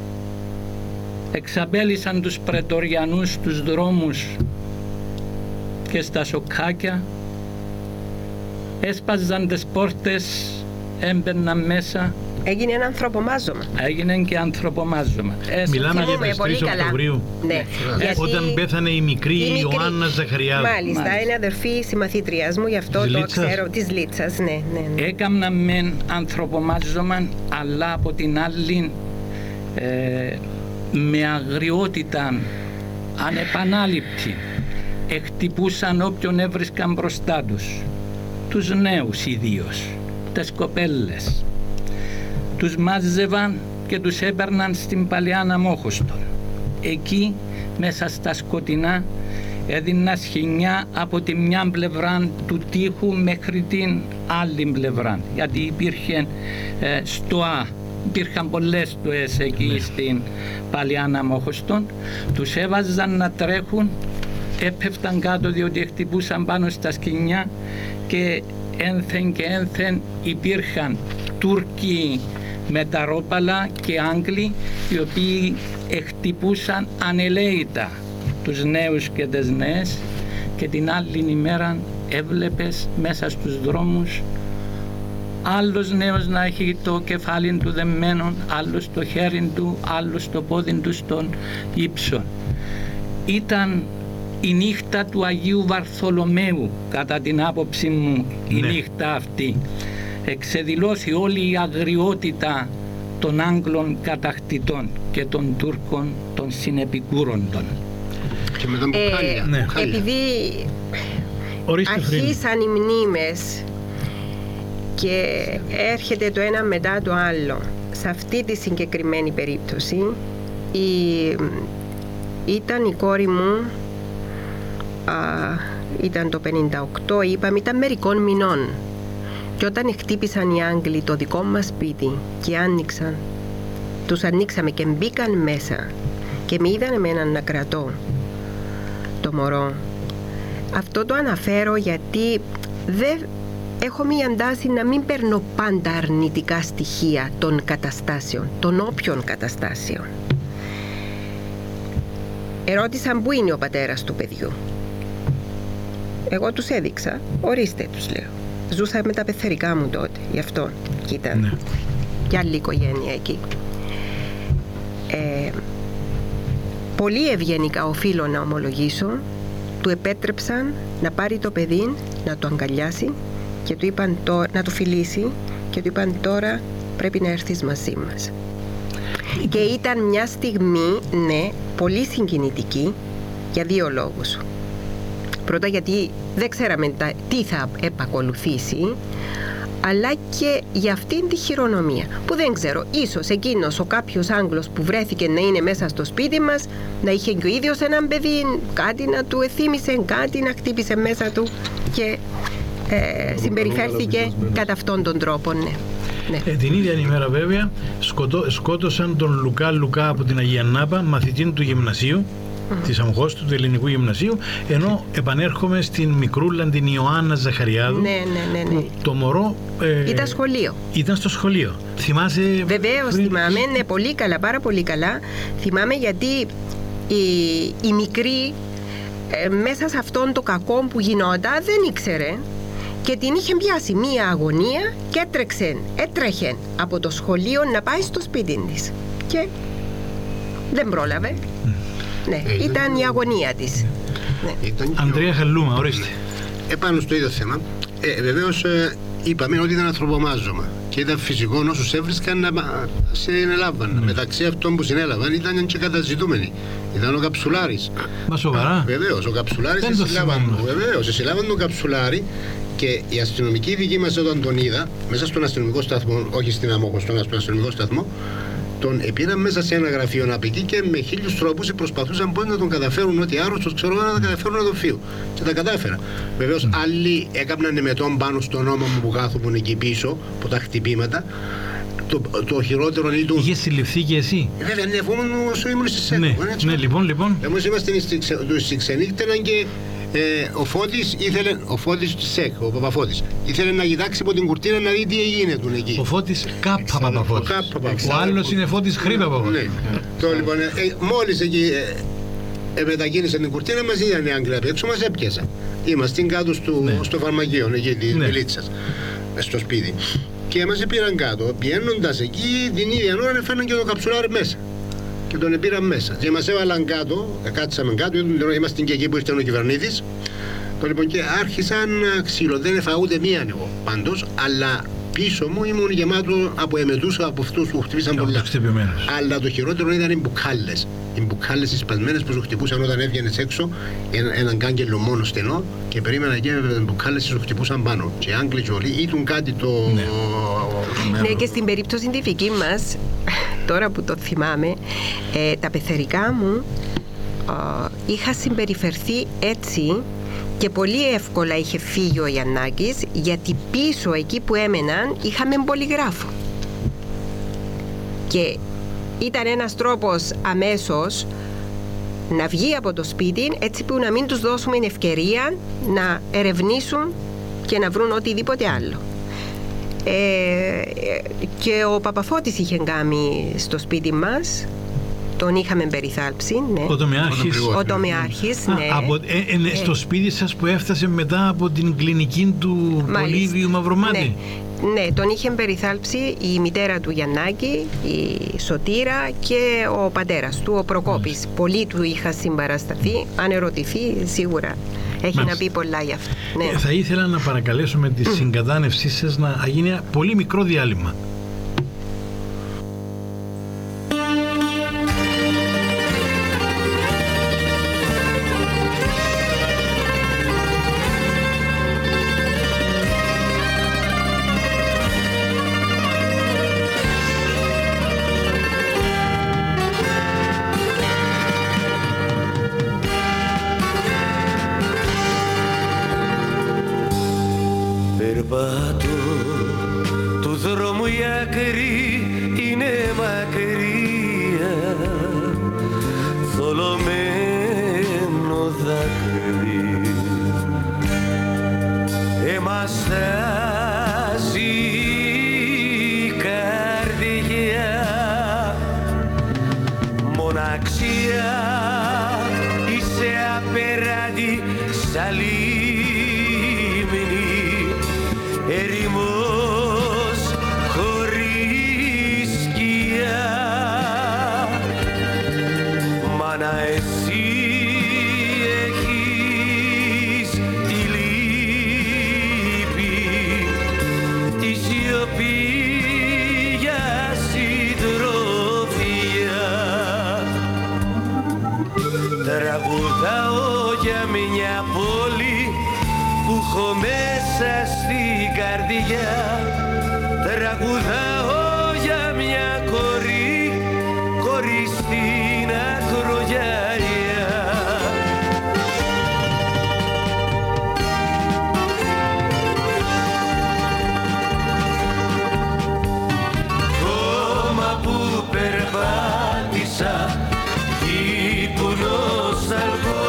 S4: εξαπέλυσαν τους πρετοριανούς στους δρόμους και στα σοκάκια, έσπαζαν τις πόρτες, έμπαιναν μέσα.
S3: Έγινε ένα ανθρωπομάζωμα.
S4: Έγινε και ανθρωπομάζωμα.
S2: Μιλάμε για
S3: Θυμούμε
S2: τις
S3: πολύ
S2: τρεις
S3: καλά.
S2: Οκτωβρίου.
S3: Ναι. Γιατί
S2: Όταν πέθανε η μικρή,
S3: η μικρή
S2: Ιωάννα Ζαχαριάδου.
S3: Μάλιστα,
S4: Μάλιστα.
S3: είναι αδερφή συμμαθήτριας μου, γι' αυτό
S2: Της
S3: το
S2: Λίτσας.
S3: ξέρω. Της Λίτσας, ναι, ναι, ναι.
S4: Έκαναν μεν ανθρωπομάζωμα, αλλά από την άλλη ε, με αγριότητα ανεπανάληπτη εκτυπούσαν όποιον έβρισκαν μπροστά τους, τους νέους ιδίως, τις κοπέλες. Τους μάζευαν και τους έπαιρναν στην παλιά Αμμόχωστον. Εκεί μέσα στα σκοτεινά έδιναν σχοινιά από τη μια πλευρά του τείχου μέχρι την άλλη πλευρά, γιατί υπήρχε ε, στοά, υπήρχαν πολλές στοές εκεί ναι. στην παλιά Αμμόχωστον. Τους έβαζαν να τρέχουν, έπεφταν κάτω διότι χτυπούσαν πάνω στα σκοινιά και ένθεν και ένθεν υπήρχαν Τούρκοι με τα ρόπαλα και Άγγλοι, οι οποίοι χτυπούσαν ανελαίητα τους νέους και τις νέες, και την άλλη ημέρα έβλεπες μέσα στους δρόμους άλλος νέος να έχει το κεφάλι του δεμένο, άλλος το χέρι του, άλλος το πόδι του στον ύψο. Ήταν η νύχτα του Αγίου Βαρθολομαίου, κατά την άποψη μου, η ναι. νύχτα αυτή. Εξεδηλώθη όλη η αγριότητα των Άγγλων κατακτητών και των Τούρκων των συνεπικούροντων.
S5: Και με τα μπουκάλια.
S3: Ε,
S2: ναι.
S3: Επειδή
S2: Ορίστε,
S3: αρχίσαν οι μνήμες και έρχεται το ένα μετά το άλλο, σε αυτή τη συγκεκριμένη περίπτωση η, ήταν η κόρη μου, α, ήταν το πενήντα οκτώ, είπαμε, ήταν μερικών μηνών. Και όταν χτύπησαν οι Άγγλοι το δικό μας σπίτι και άνοιξαν, τους ανοίξαμε και μπήκαν μέσα και με είδαν εμένα να κρατώ το μωρό. Αυτό το αναφέρω γιατί δεν έχω μία τάση να μην παίρνω πάντα αρνητικά στοιχεία των καταστάσεων, των όποιων καταστάσεων. Ερώτησαν πού είναι ο πατέρας του παιδιού. Εγώ τους έδειξα, ορίστε, τους λέω. Ζούσα με τα πεθερικά μου τότε, γι' αυτό. Και ήταν ναι. και άλλη οικογένεια εκεί. Ε, πολύ ευγενικά οφείλω να ομολογήσω, του επέτρεψαν να πάρει το παιδί, να το αγκαλιάσει και του είπαν το, να το φιλήσει και του είπαν τώρα πρέπει να έρθεις μαζί μας. Και ήταν μια στιγμή, ναι, πολύ συγκινητική για δύο λόγους. Πρώτα γιατί δεν ξέραμε τα, τι θα επακολουθήσει, αλλά και για αυτήν τη χειρονομία που δεν ξέρω, ίσως εκείνος ο κάποιος Άγγλος που βρέθηκε να είναι μέσα στο σπίτι μας να είχε και ο ίδιος έναν παιδί, κάτι να του εθύμισε, κάτι να χτύπησε μέσα του και ε, συμπεριφέρθηκε κατά αυτόν τον τρόπο. Ναι. Ναι.
S2: Ε, την ίδια ημέρα βέβαια σκοτώ, σκότωσαν τον Λουκά Λουκά από την Αγία Νάπα, μαθητή του γυμνασίου, mm. της Αμχώστου, του ελληνικού γυμνασίου, ενώ επανέρχομαι στην μικρούλα την Ιωάννα Ζαχαριάδου.
S3: Ναι, ναι, ναι, ναι.
S2: Το μωρό ε,
S3: ήταν σχολείο.
S2: Ήταν στο σχολείο. Θυμάσαι?
S3: Βεβαίως πριν... θυμάμαι, ναι, πολύ καλά, πάρα πολύ καλά. Θυμάμαι γιατί η, η μικρή ε, μέσα σε αυτόν το κακό που γινόταν δεν ήξερε και την είχε πιάσει μία αγωνία και έτρεξε, έτρεχε από το σχολείο να πάει στο σπίτι της και δεν πρόλαβε. Mm. Ναι, ε, ήταν, ήταν η αγωνία της. Ναι.
S2: Ανδρέα Χαλούμα, ορίστε.
S5: Επάνω στο ίδιο θέμα, ε, βεβαίως ε, είπαμε ότι ήταν ανθρωπομάζωμα και ήταν φυσικό όσους έβρισκαν να συνέλαβαν. Mm. Μεταξύ αυτών που συνέλαβαν ήταν και καταζητούμενοι. Ήταν ο Καψουλάρης.
S2: Μα σοβαρά?
S5: Βεβαίως, ο Καψουλάρης συλλάβαν, βεβαίως, συλλάβαν τον Καψουλάρη και η αστυνομική δική μας όταν τον είδα μέσα στον αστυνομικό σταθμό, όχι στην Αμόχο, στον αστυνομικό σταθμό, τον πήραν μέσα σε ένα γραφείο να πει και με χίλιους τρόπους προσπαθούσαν πώς να τον καταφέρουν, ότι άρρωστος ξέρω να τα καταφέρουν να τον φύγουν. Και τα κατάφερα. Βεβαίως, mm. άλλοι έκαναν εμετών πάνω στον ώμα μου που κάθομαι εκεί πίσω, από τα χτυπήματα. Το, το χειρότερο είναι το.
S2: Είχε συλληφθεί και εσύ?
S5: Βέβαια, ναι, εγώ ήμουν στη ΣΕΚ.
S2: Ναι, ναι, λοιπόν, λοιπόν.
S5: Εμείς είμαστε στη ξενύχτεναν και. Ε, ο Φώτης ήθελε, ο Φώτης της ΣΕΚ, ο Παπαφώτης, ήθελε να κοιτάξει από την κουρτίνα να δει τι έγινε του εκεί.
S2: Ο Φώτης Κάπα Παπαφώτης. Ο, ο άλλος είναι Φώτης Χρή Παπαφώτης.
S5: Ναι. Το, λοιπόν, ε, μόλις εκεί ε, ε, μετακίνησε την κουρτίνα μας είδαν οι Άγγλοι απ' έξω, μας έπιασαν. Είμαστε κάτω στο, ναι. στο φαρμακείο, εκεί τη ναι. Μιλίτσας, στο σπίτι. Και μας πήραν κάτω, πηγαίνοντας εκεί την ίδια ώρα φέρναν και το Καψουλάρι μέσα. Και τον πήραν μέσα. Και μας έβαλαν κάτω, κάτσαμε κάτω, είμαστε και εκεί που ήρθε ο κυβερνήτης. Το λοιπόν και άρχισαν ξύλο, δεν έφαγα ούτε μία εγώ πάντως, αλλά πίσω μου ήμουν γεμάτο από εμετούς από αυτούς που χτυπήσαν πολλά. Αλλά το χειρότερο ήταν οι μπουκάλες. Οι μπουκάλες οι σπασμένες που σου χτυπούσαν όταν έβγαινες έξω, ένα, έναν κάγκελο μόνο στενό και περίμενα και οι μπουκάλες σου χτυπούσαν πάνω. Και οι Άγγλοι και όλοι ήταν κάτι το.
S3: Ναι, ναι και στην περίπτωση τη δική μας, τώρα που το θυμάμαι, ε, τα πεθερικά μου ε, είχα συμπεριφερθεί έτσι και πολύ εύκολα είχε φύγει ο Γιαννάκης, γιατί πίσω εκεί που έμεναν είχαμε πολυγράφο και ήταν ένας τρόπος αμέσως να βγει από το σπίτι, έτσι που να μην τους δώσουμε ευκαιρία να ερευνήσουν και να βρουν οτιδήποτε άλλο. Ε, και ο Παπαφώτης είχε κάνει στο σπίτι μας, τον είχαμε περιθάλψει, ναι.
S2: Ο Τομιάρχης.
S3: Ο Τομιάρχης, ναι.
S2: Α, από, ε, ε, στο ε. σπίτι σας που έφτασε μετά από την κλινική του Πολύβιου Μαυρομάτη.
S3: Ναι. Ναι, τον είχε περιθάλψει η μητέρα του Γιαννάκη, η Σωτήρα και ο πατέρας του, ο Προκόπης. Μάλιστα. Πολύ του είχα συμπαρασταθεί, αν ερωτηθεί σίγουρα έχει Μάλιστα. να πει πολλά γι' αυτό. Ναι.
S2: Ε, θα ήθελα να παρακαλέσω με τη mm. συγκατάνευσή σας να γίνει ένα πολύ μικρό διάλειμμα.
S7: που έχω μέσα στην καρδιά, τραγουδάω για μια κορή, κορή στην ακρογιαλιά. Κόμμα που περπάτησα, εκεί που νοσταλγώ,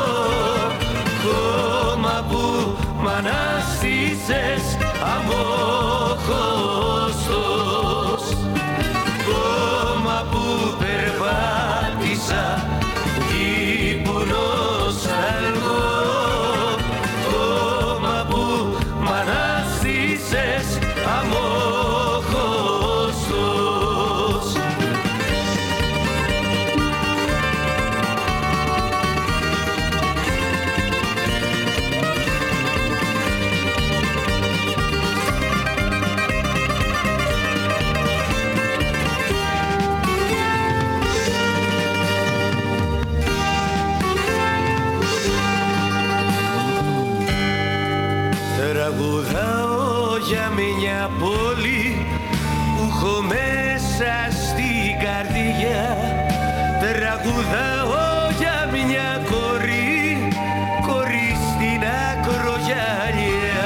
S7: κόμμα που μ' ανάστησες αμόχωστος, κόμμα που περπάτησα, εκεί που νοσταλγώ, κόμμα που μ' ανάστησες αμόχωστος. Τραγουδάω για μια πόλη που έχω μέσα στην καρδιά, τραγουδάω για μια κορή, κορή στην ακρογιαλιά.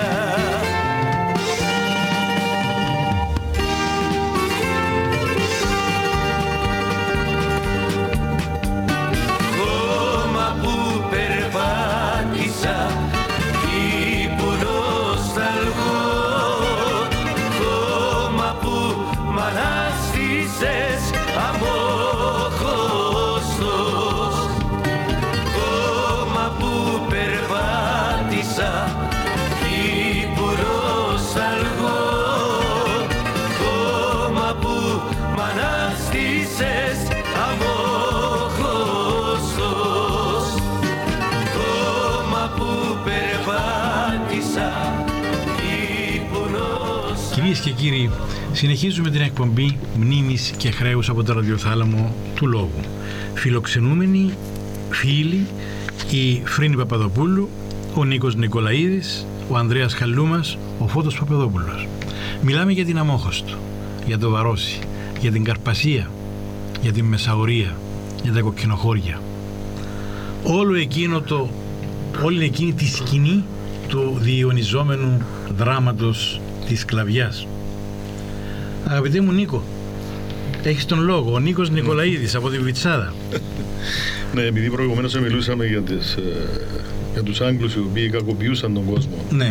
S7: Κόμμα που περπάτησα, εκεί που νοσταλγώ, κόμμα που μ' ανάστησες αμόχωστος, κόμμα που περπάτησα, εκεί που νοσταλγώ, κόμμα που μ' ανάστησες αμόχωστος, κόμμα που περπάτησα, εκεί που νοσταλγώ.
S2: Κυρίες και κύριοι, συνεχίζουμε την εκπομπή Μνήμης και Χρέους από το ραδιοθάλαμο του Λόγου. Φιλοξενούμενοι φίλοι η Φρίνη Παπαδοπούλου, ο Νίκος Νικολαίδης, ο Ανδρέας Χαλούμας, ο Φώτος Παπαδόπουλος. Μιλάμε για την Αμόχωστο, για το Βαρόσι, για την Καρπασία, για την Μεσαωρία, για τα κοκκινοχώρια. Όλο εκείνο το, όλη εκείνη τη σκηνή του διαιωνιζόμενου δράματος της σκλαβιάς. Αγαπητέ μου Νίκο, έχεις τον λόγο. Ο Νίκος Νικολαίδης από τη Βυτσάδα.
S6: Ναι, επειδή προηγουμένως μιλούσαμε για, τις, ε, για τους Άγγλους οι οποίοι κακοποιούσαν τον κόσμο.
S2: Ναι.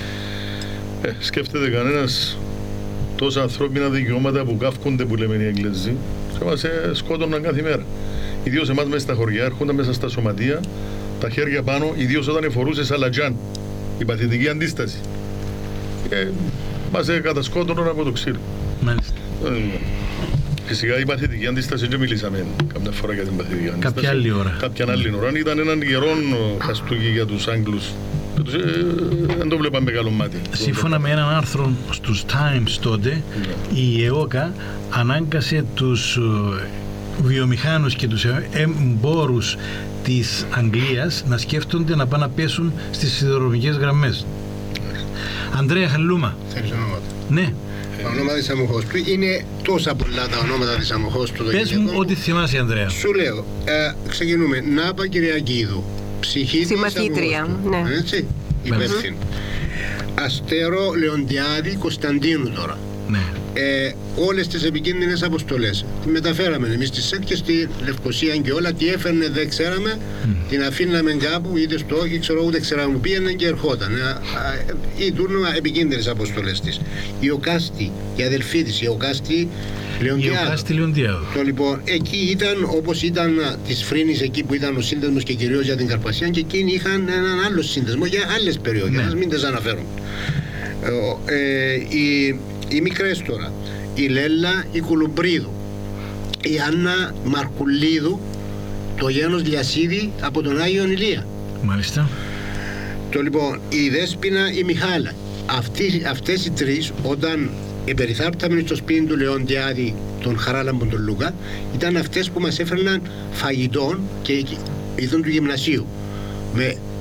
S6: Ε, σκέφτεται κανένας τόσα ανθρώπινα δικαιώματα που καύκονται, που λέμε οι Εγγλέζοι, και μας ε, σκότωναν κάθε μέρα. Ιδίως εμάς μέσα στα χωριά, έρχονταν μέσα στα σωματεία, τα χέρια πάνω, ιδίως όταν εφορούσε σαλατζάν, η παθητική αντίσταση. Και μας ε, κατασκότωναν από το ξύλο.
S2: Μάλιστα.
S6: Ε, Φυσικά η παθητική αντίσταση δεν μιλήσαμε κάποια φορά για την παθητική αντίσταση.
S2: Κάποια άλλη ώρα.
S6: Κάποια άλλη ώρα. Ήταν έναν γερόν χαστούκι για τους Άγγλους. Δεν ε, το βλέπαμε με καλό μάτι.
S2: Σύμφωνα με έναν άρθρο στους Times τότε, yeah. η ΕΟΚΑ ανάγκασε τους βιομηχάνους και τους εμπόρους της Αγγλίας να σκέφτονται να πάνε να πέσουν στις σιδηροδρομικές γραμμές. Yeah. Ανδρέα Χαλούμα.
S5: Θέλεις ονόματα.
S2: Ναι.
S5: Τα ονόματα της Αμοχώστου είναι τόσα πολλά τα ονόματα της Αμοχώστου.
S2: Πες μου ό,τι θυμάσαι, Ανδρέα.
S5: Σου λέω, ε, ξεκινούμε. Νάπα Κυριακίδου, ψυχή
S3: συμμαθήτρια, ναι.
S5: Έτσι, υπεύθυνη. Αστέρο Λεοντιάδη Κωνσταντίνου τώρα.
S2: Ναι.
S5: Ε, όλες τις επικίνδυνες αποστολές μεταφέραμε εμείς στη ΣΕΚ και στη Λευκοσία και όλα. Τι έφερνε δεν ξέραμε, mm. την αφήναμε κάπου, είτε στο όχι, ξέρω, ούτε ξέραμε που πήγαινε και ερχόταν. Ή τούρνουμα επικίνδυνες αποστολές της. Η Οκάστη, η αδελφή της, η Οκάστη Λεοντιάδου. Η
S2: Οκάστη Λεοντιάδου.
S5: Το λοιπόν, εκεί ήταν όπως ήταν της Φρίνης, εκεί που ήταν ο σύνδεσμος και κυρίως για την Καρπασία, και εκείνοι είχαν έναν άλλο σύνδεσμο για άλλες περιοχές. Ναι. Μην τις αναφέρουμε. Ε, ε, η, οι μικρές τώρα, η Λέλα η Κουλουμπρίδου, η Άννα Μαρκουλίδου, το Γένος Λιασίδη από τον Άγιον Ηλία.
S2: Μάλιστα.
S5: Το λοιπόν, η Δέσποινα η Μιχάλα. Αυτοί, αυτές οι τρεις, όταν επεριθάπταμε στο σπίτι του Λεοντιάδη, τον Χαράλαμπον τον Λούκα, ήταν αυτές που μας έφερναν φαγητόν και ειδών του γυμνασίου. Με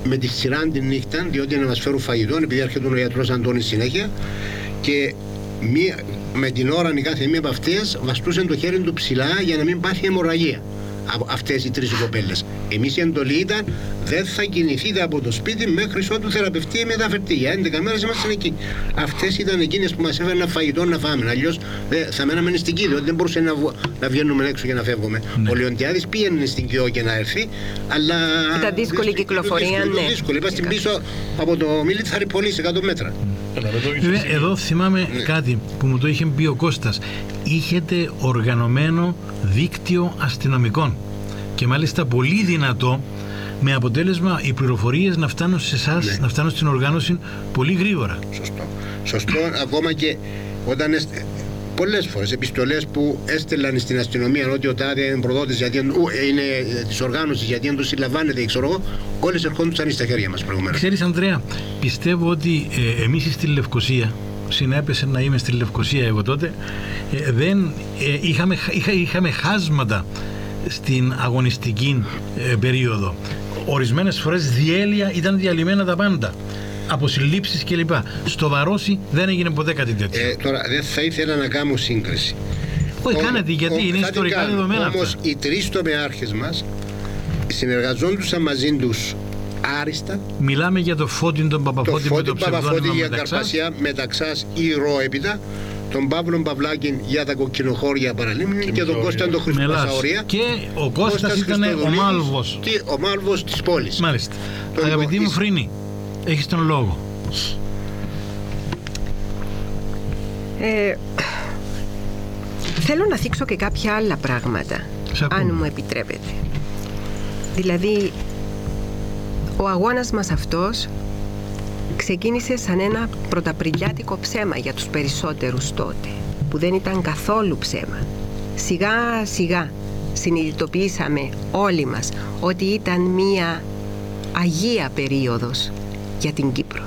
S5: με τη σειρά την νύχτα, διότι να μας φέρουν φαγητό, επειδή έρχεται ο γιατρός Αντώνης συνέχεια, και μία, με την ώρα η κάθε μία από αυτές βαστούσε το χέρι του ψηλά για να μην πάθει αιμορραγία. Αυτές οι τρεις κοπέλες. Εμείς η εντολή ήταν δεν θα κινηθείτε από το σπίτι μέχρι ότου θεραπευτεί ή μεταφερθεί. Για έντεκα μέρες ήμασταν εκεί. Αυτές ήταν εκείνες που μας έφεραν φαγητό να φάμε. Αλλιώς θα μέναμε στην Κίδο. Δεν μπορούσε να, να βγαίνουμε έξω και να φεύγουμε. Ναι. Ο Λεοντιάδης πήγαινε στην Κίδο και να έρθει, αλλά.
S3: Ήταν δύσκολη η κυκλοφορία,
S5: δύσκολη,
S3: ναι.
S5: Δύσκολη. Είμαστε πίσω από το Military Police εκατό μέτρα.
S2: Βέβαια, εδώ θυμάμαι ναι. κάτι που μου το είχε πει ο Κώστας. Είχετε οργανωμένο δίκτυο αστυνομικών και μάλιστα πολύ δυνατό, με αποτέλεσμα οι πληροφορίες να φτάνουν σε εσάς, ναι. να φτάνουν στην οργάνωση πολύ γρήγορα.
S5: Σωστό. Σωστό, ακόμα και όταν εστε... πολλές φορές επιστολές που έστελναν στην αστυνομία ότι ο τάδε είναι προδότης, γιατί είναι της οργάνωσης, γιατί δεν τους συλλαμβάνεται, ξέρω εγώ, όλες ερχόντουσαν στα χέρια μας προηγουμένως.
S2: Ξέρεις, Ανδρέα, πιστεύω ότι ε, εμείς στη Λευκοσία, συνέπεσε να είμαι στη Λευκοσία εγώ τότε, ε, δεν, ε, είχαμε, είχα, είχαμε χάσματα στην αγωνιστική ε, περίοδο. Ορισμένες φορές διέλυα, ήταν διαλυμένα τα πάντα. Αποσυλλήψεις κλπ. Στο Βαρόσι δεν έγινε ποτέ κάτι τέτοιο.
S5: Ε, τώρα δεν θα ήθελα να κάνω σύγκριση.
S2: Όχι, κάνετε, γιατί ο, είναι ιστορικά δεδομένα.
S5: Όμως οι τρεις τομεάρχες μας συνεργαζόντουσαν μαζί τους άριστα.
S2: Μιλάμε για το Φώτη τον Παπαφώτη,
S5: το
S2: με το ψευδόνυμα
S5: για Καρπασία, Μεταξάς ή Ροέπειτα, τον Παύλο Παυλάκη για τα κοκκινοχώρια Παραλίμνη και, και τον Κώστα τον Χριστοπασαωρία.
S2: Και ο Κώστας ήταν ο Μάλβος.
S5: Και ο Μάλβος της πόλης.
S2: Μάλιστα. Τον Αγαπητή μου Φρίνη, έχεις τον λόγο.
S3: Ε, θέλω να θίξω και κάποια άλλα πράγματα, αν μου επιτρέπετε. Δηλαδή, ο αγώνας μας αυτός ξεκίνησε σαν ένα πρωταπριλιάτικο ψέμα για τους περισσότερους τότε, που δεν ήταν καθόλου ψέμα. Σιγά σιγά συνειδητοποιήσαμε όλοι μας ότι ήταν μία αγία περίοδος για την Κύπρο.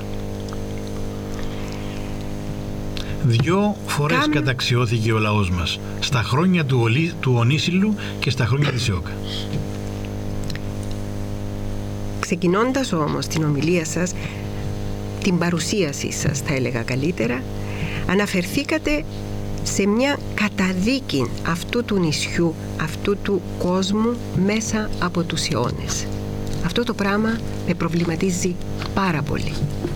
S2: Δυο φορές
S3: Κάμε...
S2: καταξιώθηκε ο λαός μας, στα χρόνια του, Ολί... του Ονίσιλου και στα χρόνια της ΕΟΚΑ.
S3: Ξεκινώντας όμως την ομιλία σας, την παρουσίασή σας θα έλεγα καλύτερα, αναφερθήκατε σε μια καταδίκη αυτού του νησιού, αυτού του κόσμου μέσα από τους αιώνες. Αυτό το πράγμα με προβληματίζει πάρα πολύ.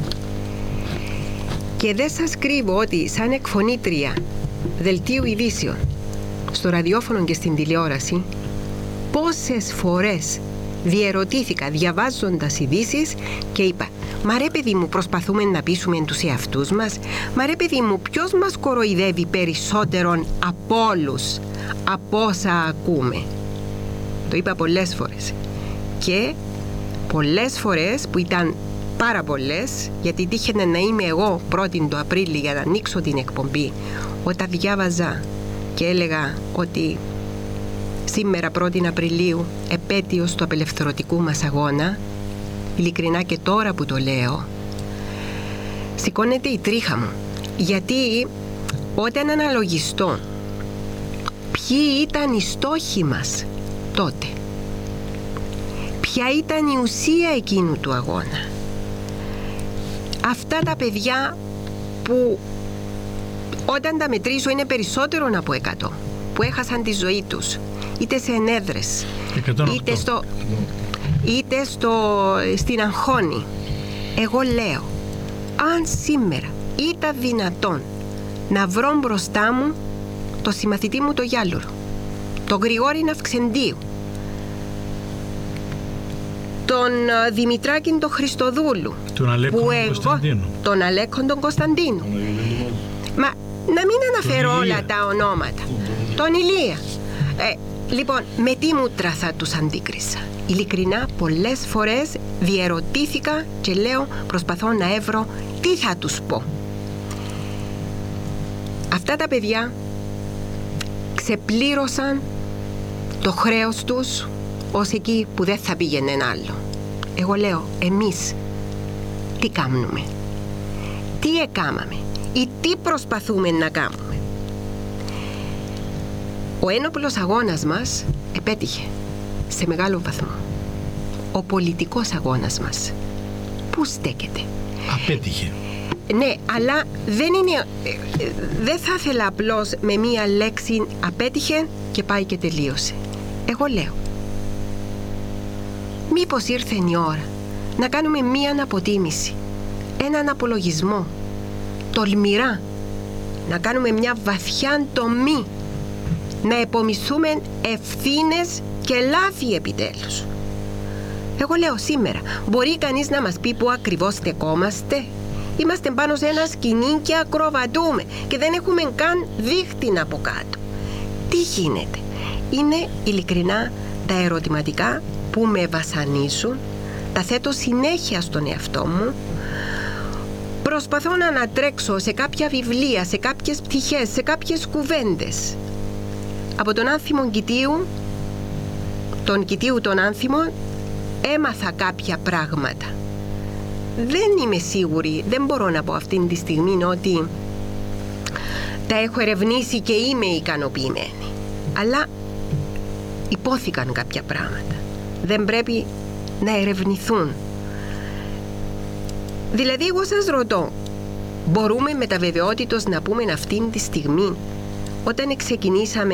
S3: Και δεν σας κρύβω ότι σαν εκφωνήτρια δελτίου ειδήσεων στο ραδιόφωνο και στην τηλεόραση, πόσες φορές διερωτήθηκα διαβάζοντας ειδήσεις και είπα «Μα ρε παιδί μου, προσπαθούμε να πείσουμε τους εαυτούς μας. Μα ρε παιδί μου, ποιος μας κοροϊδεύει περισσότερον από όλους, από όσα ακούμε». Το είπα πολλές φορές. Και πολλές φορές, που ήταν πάρα πολλές, γιατί τύχαινε να είμαι εγώ πρώτη το Απρίλη για να ανοίξω την εκπομπή, όταν διάβαζα και έλεγα ότι σήμερα πρώτη Απριλίου, επέτειος του απελευθερωτικού μας αγώνα, ειλικρινά και τώρα που το λέω, σηκώνεται η τρίχα μου. Γιατί όταν αναλογιστώ ποιοι ήταν οι στόχοι μας τότε, ποια ήταν η ουσία εκείνου του αγώνα, αυτά τα παιδιά που όταν τα μετρήσω είναι περισσότερο από εκατό, που έχασαν τη ζωή τους είτε σε ενέδρες, είτε, στο, είτε στο, στην Αγχώνη, εγώ λέω, αν σήμερα ήταν δυνατόν να βρω μπροστά μου το συμμαθητή μου το Γιάλουρο, τον Γρηγόρη Ναυξεντίου, τον Δημητράκη τον Χριστοδούλου,
S2: τον Αλέκον τον Κωνσταντίνου,
S3: τον Αλέκον τον Κωνσταντίνου, μα να μην αναφέρω όλα τα ονόματα, τον Ηλία, ε, λοιπόν, με τι μούτρα θα τους αντίκρισα? Ειλικρινά πολλές φορές διερωτήθηκα και λέω, προσπαθώ να έβρω τι θα τους πω. Αυτά τα παιδιά ξεπλήρωσαν το χρέος τους ως εκεί που δεν θα πήγαινε ένα άλλο. Εγώ λέω, εμείς τι κάνουμε, τι εκάμαμε ή τι προσπαθούμε να κάνουμε? Ο ένοπλος αγώνας μας επέτυχε σε μεγάλο βαθμό. Ο πολιτικός αγώνας μας πού στέκεται.
S2: Απέτυχε.
S3: Ναι, αλλά δεν είναι, δεν θα ήθελα απλώς με μία λέξη απέτυχε και πάει και τελείωσε. Εγώ λέω, μήπως ήρθε η ώρα να κάνουμε μία αποτίμηση, έναν απολογισμό, τολμηρά, να κάνουμε μια βαθιά τομή, να επομισθούμε ευθύνες και λάθη επιτέλους. Εγώ λέω σήμερα, μπορεί κανείς να μας πει πού ακριβώς στεκόμαστε? Είμαστε πάνω σε ένα σκηνή και ακροβατούμε και δεν έχουμε καν δίχτυ από κάτω. Τι γίνεται? Είναι ειλικρινά τα ερωτηματικά που με βασανίζουν, τα θέτω συνέχεια στον εαυτό μου. Προσπαθώ να ανατρέξω σε κάποια βιβλία, σε κάποιες πτυχές, σε κάποιες κουβέντες. Από τον άνθιμο Κιτίου, τον Κιτίου των άνθιμων, έμαθα κάποια πράγματα. Δεν είμαι σίγουρη, δεν μπορώ να πω αυτή τη στιγμή ότι τα έχω ερευνήσει και είμαι ικανοποιημένη. Αλλά υπόθηκαν κάποια πράγματα. Δεν πρέπει να ερευνηθούν. Δηλαδή εγώ σας ρωτώ, μπορούμε με τα βεβαιότητος να πούμε αυτήν τη στιγμή, όταν ξεκινήσαμε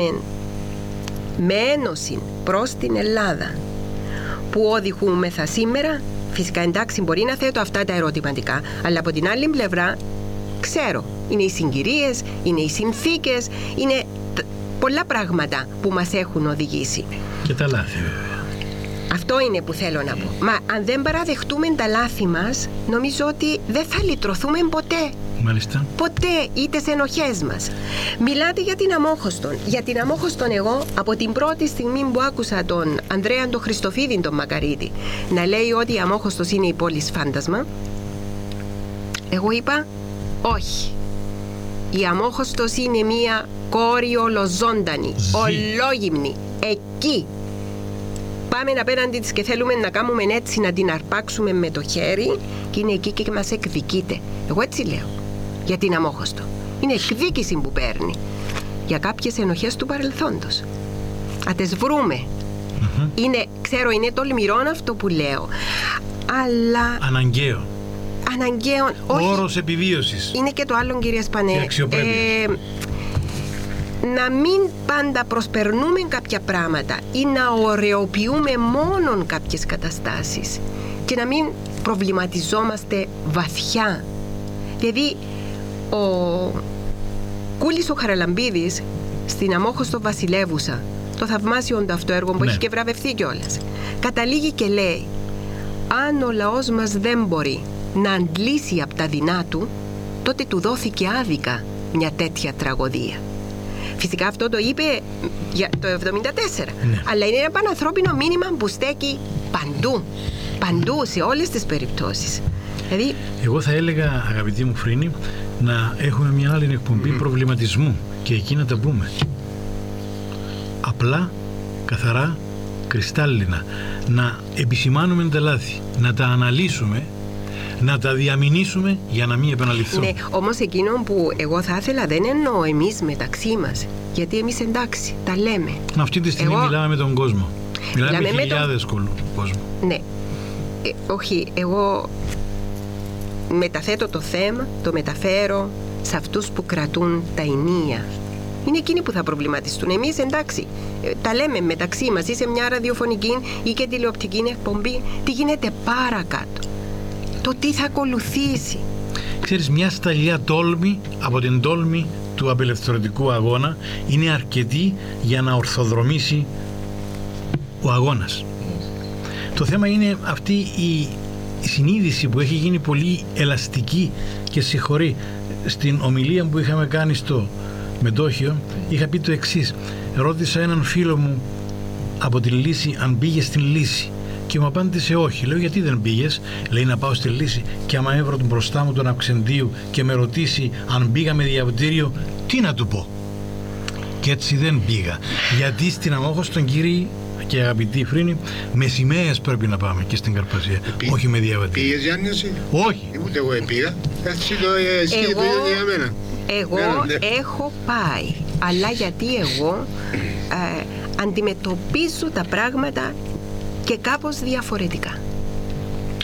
S3: με ένωση προς την Ελλάδα, που οδηγούμεθα σήμερα? Φυσικά εντάξει, μπορεί να θέτω αυτά τα ερωτηματικά, αλλά από την άλλη πλευρά ξέρω, είναι οι συγκυρίες, είναι οι συνθήκες, είναι πολλά πράγματα που μας έχουν οδηγήσει.
S2: Και τα λάθη βέβαια.
S3: Αυτό είναι που θέλω να πω. Μα αν δεν παραδεχτούμε τα λάθη μας, νομίζω ότι δεν θα λυτρωθούμε ποτέ.
S2: Μάλιστα.
S3: Ποτέ, είτε σε ενοχές μας. Μιλάτε για την αμόχωστον. Για την αμόχωστον εγώ, από την πρώτη στιγμή που άκουσα τον Ανδρέα τον Χριστοφίδη τον Μακαρίτη να λέει ότι η αμόχωστος είναι η πόλης φάντασμα, εγώ είπα όχι. Η αμόχωστος είναι μία κόρη ολοζώντανη, ολόγυμνη, εκεί. Πάμε απέναντι της και θέλουμε να κάνουμε έτσι, να την αρπάξουμε με το χέρι, και είναι εκεί και μας εκδικείται. Εγώ έτσι λέω για την αμόχωστο. Είναι εκδίκηση που παίρνει για κάποιες ενοχές του παρελθόντος. Να τις βρούμε. Mm-hmm. Είναι, ξέρω, είναι τολμηρό αυτό που λέω, αλλά
S2: αναγκαίο.
S3: Αναγκαίο.
S2: Όρος επιβίωσης.
S3: Είναι και το άλλο, κυρία Σπανέ.
S2: Ε,
S3: να μην πάντα προσπερνούμε κάποια πράγματα ή να ωρεοποιούμε μόνον κάποιες καταστάσεις και να μην προβληματιζόμαστε βαθιά. Δηλαδή ο Κούλης ο Χαραλαμπίδης στην Αμόχωστο Βασιλεύουσα, το θαυμάσιο αυτό έργο που ναι. έχει και βραβευτεί κιόλας, καταλήγει και λέει, αν ο λαός μας δεν μπορεί να αντλήσει από τα δεινά του, τότε του δόθηκε άδικα μια τέτοια τραγωδία. Φυσικά αυτό το είπε για το εβδομήντα τέσσερα, ναι. αλλά είναι ένα πανανθρώπινο μήνυμα που στέκει παντού, παντού, σε όλες τις περιπτώσεις. Δηλαδή...
S2: Εγώ θα έλεγα, αγαπητή μου Φρίνη, να έχουμε μια άλλη εκπομπή mm. προβληματισμού και εκεί να τα πούμε. Απλά, καθαρά, κρυστάλλινα. Να επισημάνουμε τα λάθη, να τα αναλύσουμε, να τα διαμηνήσουμε για να μην επαναληφθούν.
S3: Ναι, όμως εκείνο που εγώ θα ήθελα δεν εννοώ εμείς μεταξύ μας, γιατί εμείς εντάξει, τα λέμε.
S2: Αυτή τη στιγμή εγώ... μιλάμε με τον κόσμο. Μιλάμε, μιλάμε με χιλιάδες τον... κόσμο.
S3: Ναι, ε, όχι, εγώ μεταθέτω το θέμα, το μεταφέρω σε αυτούς που κρατούν τα ενία. Είναι εκείνοι που θα προβληματιστούν. Εμείς εντάξει, τα λέμε μεταξύ μας, ή σε μια ραδιοφωνική ή και τηλεοπτική εκπομπή, τι γίνεται παρακάτω. Το τι θα ακολουθήσει.
S2: Ξέρεις, μια σταλιά τόλμη από την τόλμη του απελευθερωτικού αγώνα είναι αρκετή για να ορθοδρομήσει ο αγώνας. Το θέμα είναι αυτή η, η συνείδηση που έχει γίνει πολύ ελαστική και συγχωρεί. Στην ομιλία που είχαμε κάνει στο Μετόχιο είχα πει το εξής. Ρώτησα έναν φίλο μου από τη Λύση αν πήγε στην Λύση και μου απάντησε όχι. Λέω, γιατί δεν πήγες? Λέει, να πάω στη Λύση και άμα έβρω τον μπροστά μου τον Αυξεντίου και με ρωτήσει αν πήγα με διαβατήριο, τι να του πω? Και έτσι δεν πήγα, γιατί στην Αμόχωστον, κύριοι και αγαπητοί Φρίνη, με σημαίες πρέπει να πάμε και στην Καρπασία, Επί... όχι με διαβατήριο.
S5: Πήγες, Γιάννη, εσύ?
S2: Όχι.
S5: Ούτε εγώ πήγα. Έτσι το ισχύει το ίδιο για μένα.
S3: Εγώ έχω πάει, αλλά γιατί εγώ ε, αντιμετωπίζω τα πράγματα και κάπως διαφορετικά.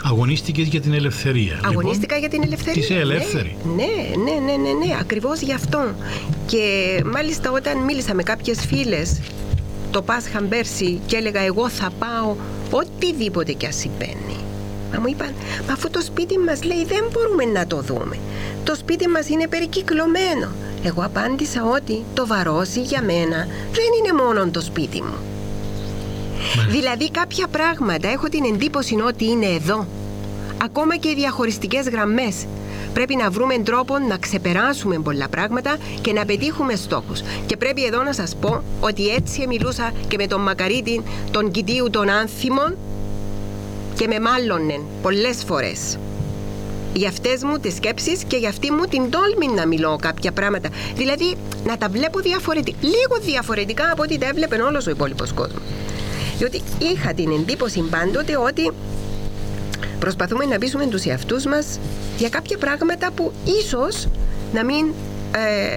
S2: Αγωνίστηκες για την ελευθερία.
S3: Αγωνίστηκα
S2: λοιπόν,
S3: για την ελευθερία.
S2: Είσαι ελεύθερη.
S3: Ναι, ναι, ναι, ναι, ναι, ακριβώς γι' αυτό. Και μάλιστα όταν μίλησα με κάποιες φίλες το Πάσχα πέρσι και έλεγα εγώ θα πάω οτιδήποτε κι ας συμβαίνει. Μα μου είπαν, μα αφού το σπίτι μας, λέει, δεν μπορούμε να το δούμε. Το σπίτι μας είναι περικυκλωμένο. Εγώ απάντησα ότι το Βαρόσι για μένα δεν είναι μόνο το σπίτι μου.
S2: Μάλιστα.
S3: Δηλαδή κάποια πράγματα έχω την εντύπωση ότι είναι εδώ. Ακόμα και οι διαχωριστικές γραμμές. Πρέπει να βρούμε τρόπο να ξεπεράσουμε πολλά πράγματα και να πετύχουμε στόχους. Και πρέπει εδώ να σας πω ότι έτσι μιλούσα και με τον Μακαρίτη, τον Κιτίου των Άνθιμων, και με μάλλονεν πολλές φορές για αυτές μου τις σκέψεις και για αυτή μου την τόλμη να μιλώ κάποια πράγματα. Δηλαδή να τα βλέπω διαφορετικά, λίγο διαφορετικά από ό,τι τα έβλεπε όλος ο υπόλοιπος κόσμος. Διότι είχα την εντύπωση πάντοτε ότι προσπαθούμε να πείσουμε τους εαυτούς μας για κάποια πράγματα που ίσως να μην ε,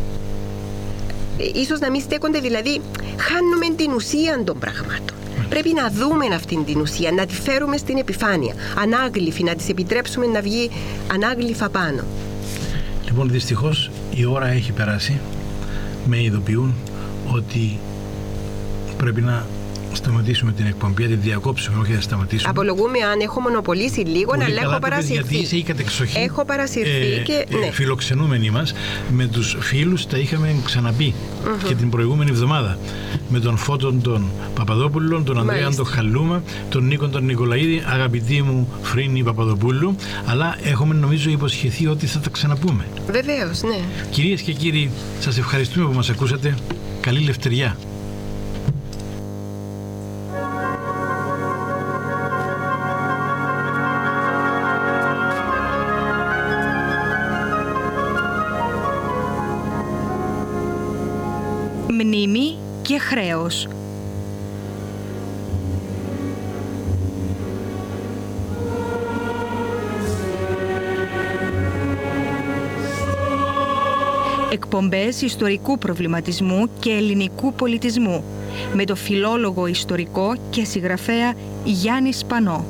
S3: ίσως να μην στέκονται, δηλαδή χάνουμε την ουσία των πραγμάτων. Πρέπει να δούμε αυτήν την ουσία, να τη φέρουμε στην επιφάνεια, ανάγλυφη, να της επιτρέψουμε να βγει ανάγλυφα πάνω.
S2: Λοιπόν, δυστυχώς η ώρα έχει περάσει. Με ειδοποιούν ότι πρέπει να σταματήσουμε την εκπομπή, να τη διακόψουμε, όχι να σταματήσουμε.
S3: Απολογούμε αν έχω μονοπολίσει λίγο,
S2: Πολύ
S3: αλλά
S2: καλά,
S3: έχω παρασυρθεί.
S2: Γιατί είσαι η κατεξοχή.
S3: Έχω παρασυρθεί
S2: ε,
S3: και.
S2: Ε,
S3: ναι.
S2: Φιλοξενούμενοι μας. Με τους φίλους τα είχαμε ξαναπεί mm-hmm. και την προηγούμενη εβδομάδα. Με τον Φώτον τον Παπαδόπουλο, τον Ανδρέα τον Χαλούμα, τον Νίκον τον Νικολαίδη, αγαπητή μου Φρίνη Παπαδοπούλου. Αλλά έχουμε νομίζω υποσχεθεί ότι θα τα ξαναπούμε.
S3: Βεβαίως, ναι.
S2: Κυρίες και κύριοι, σας ευχαριστούμε που μας ακούσατε. Καλή λευτεριά.
S1: Μνήμη και χρέος. Εκπομπές ιστορικού προβληματισμού και ελληνικού πολιτισμού με το φιλόλογο ιστορικό και συγγραφέα Γιάννη Σπανό.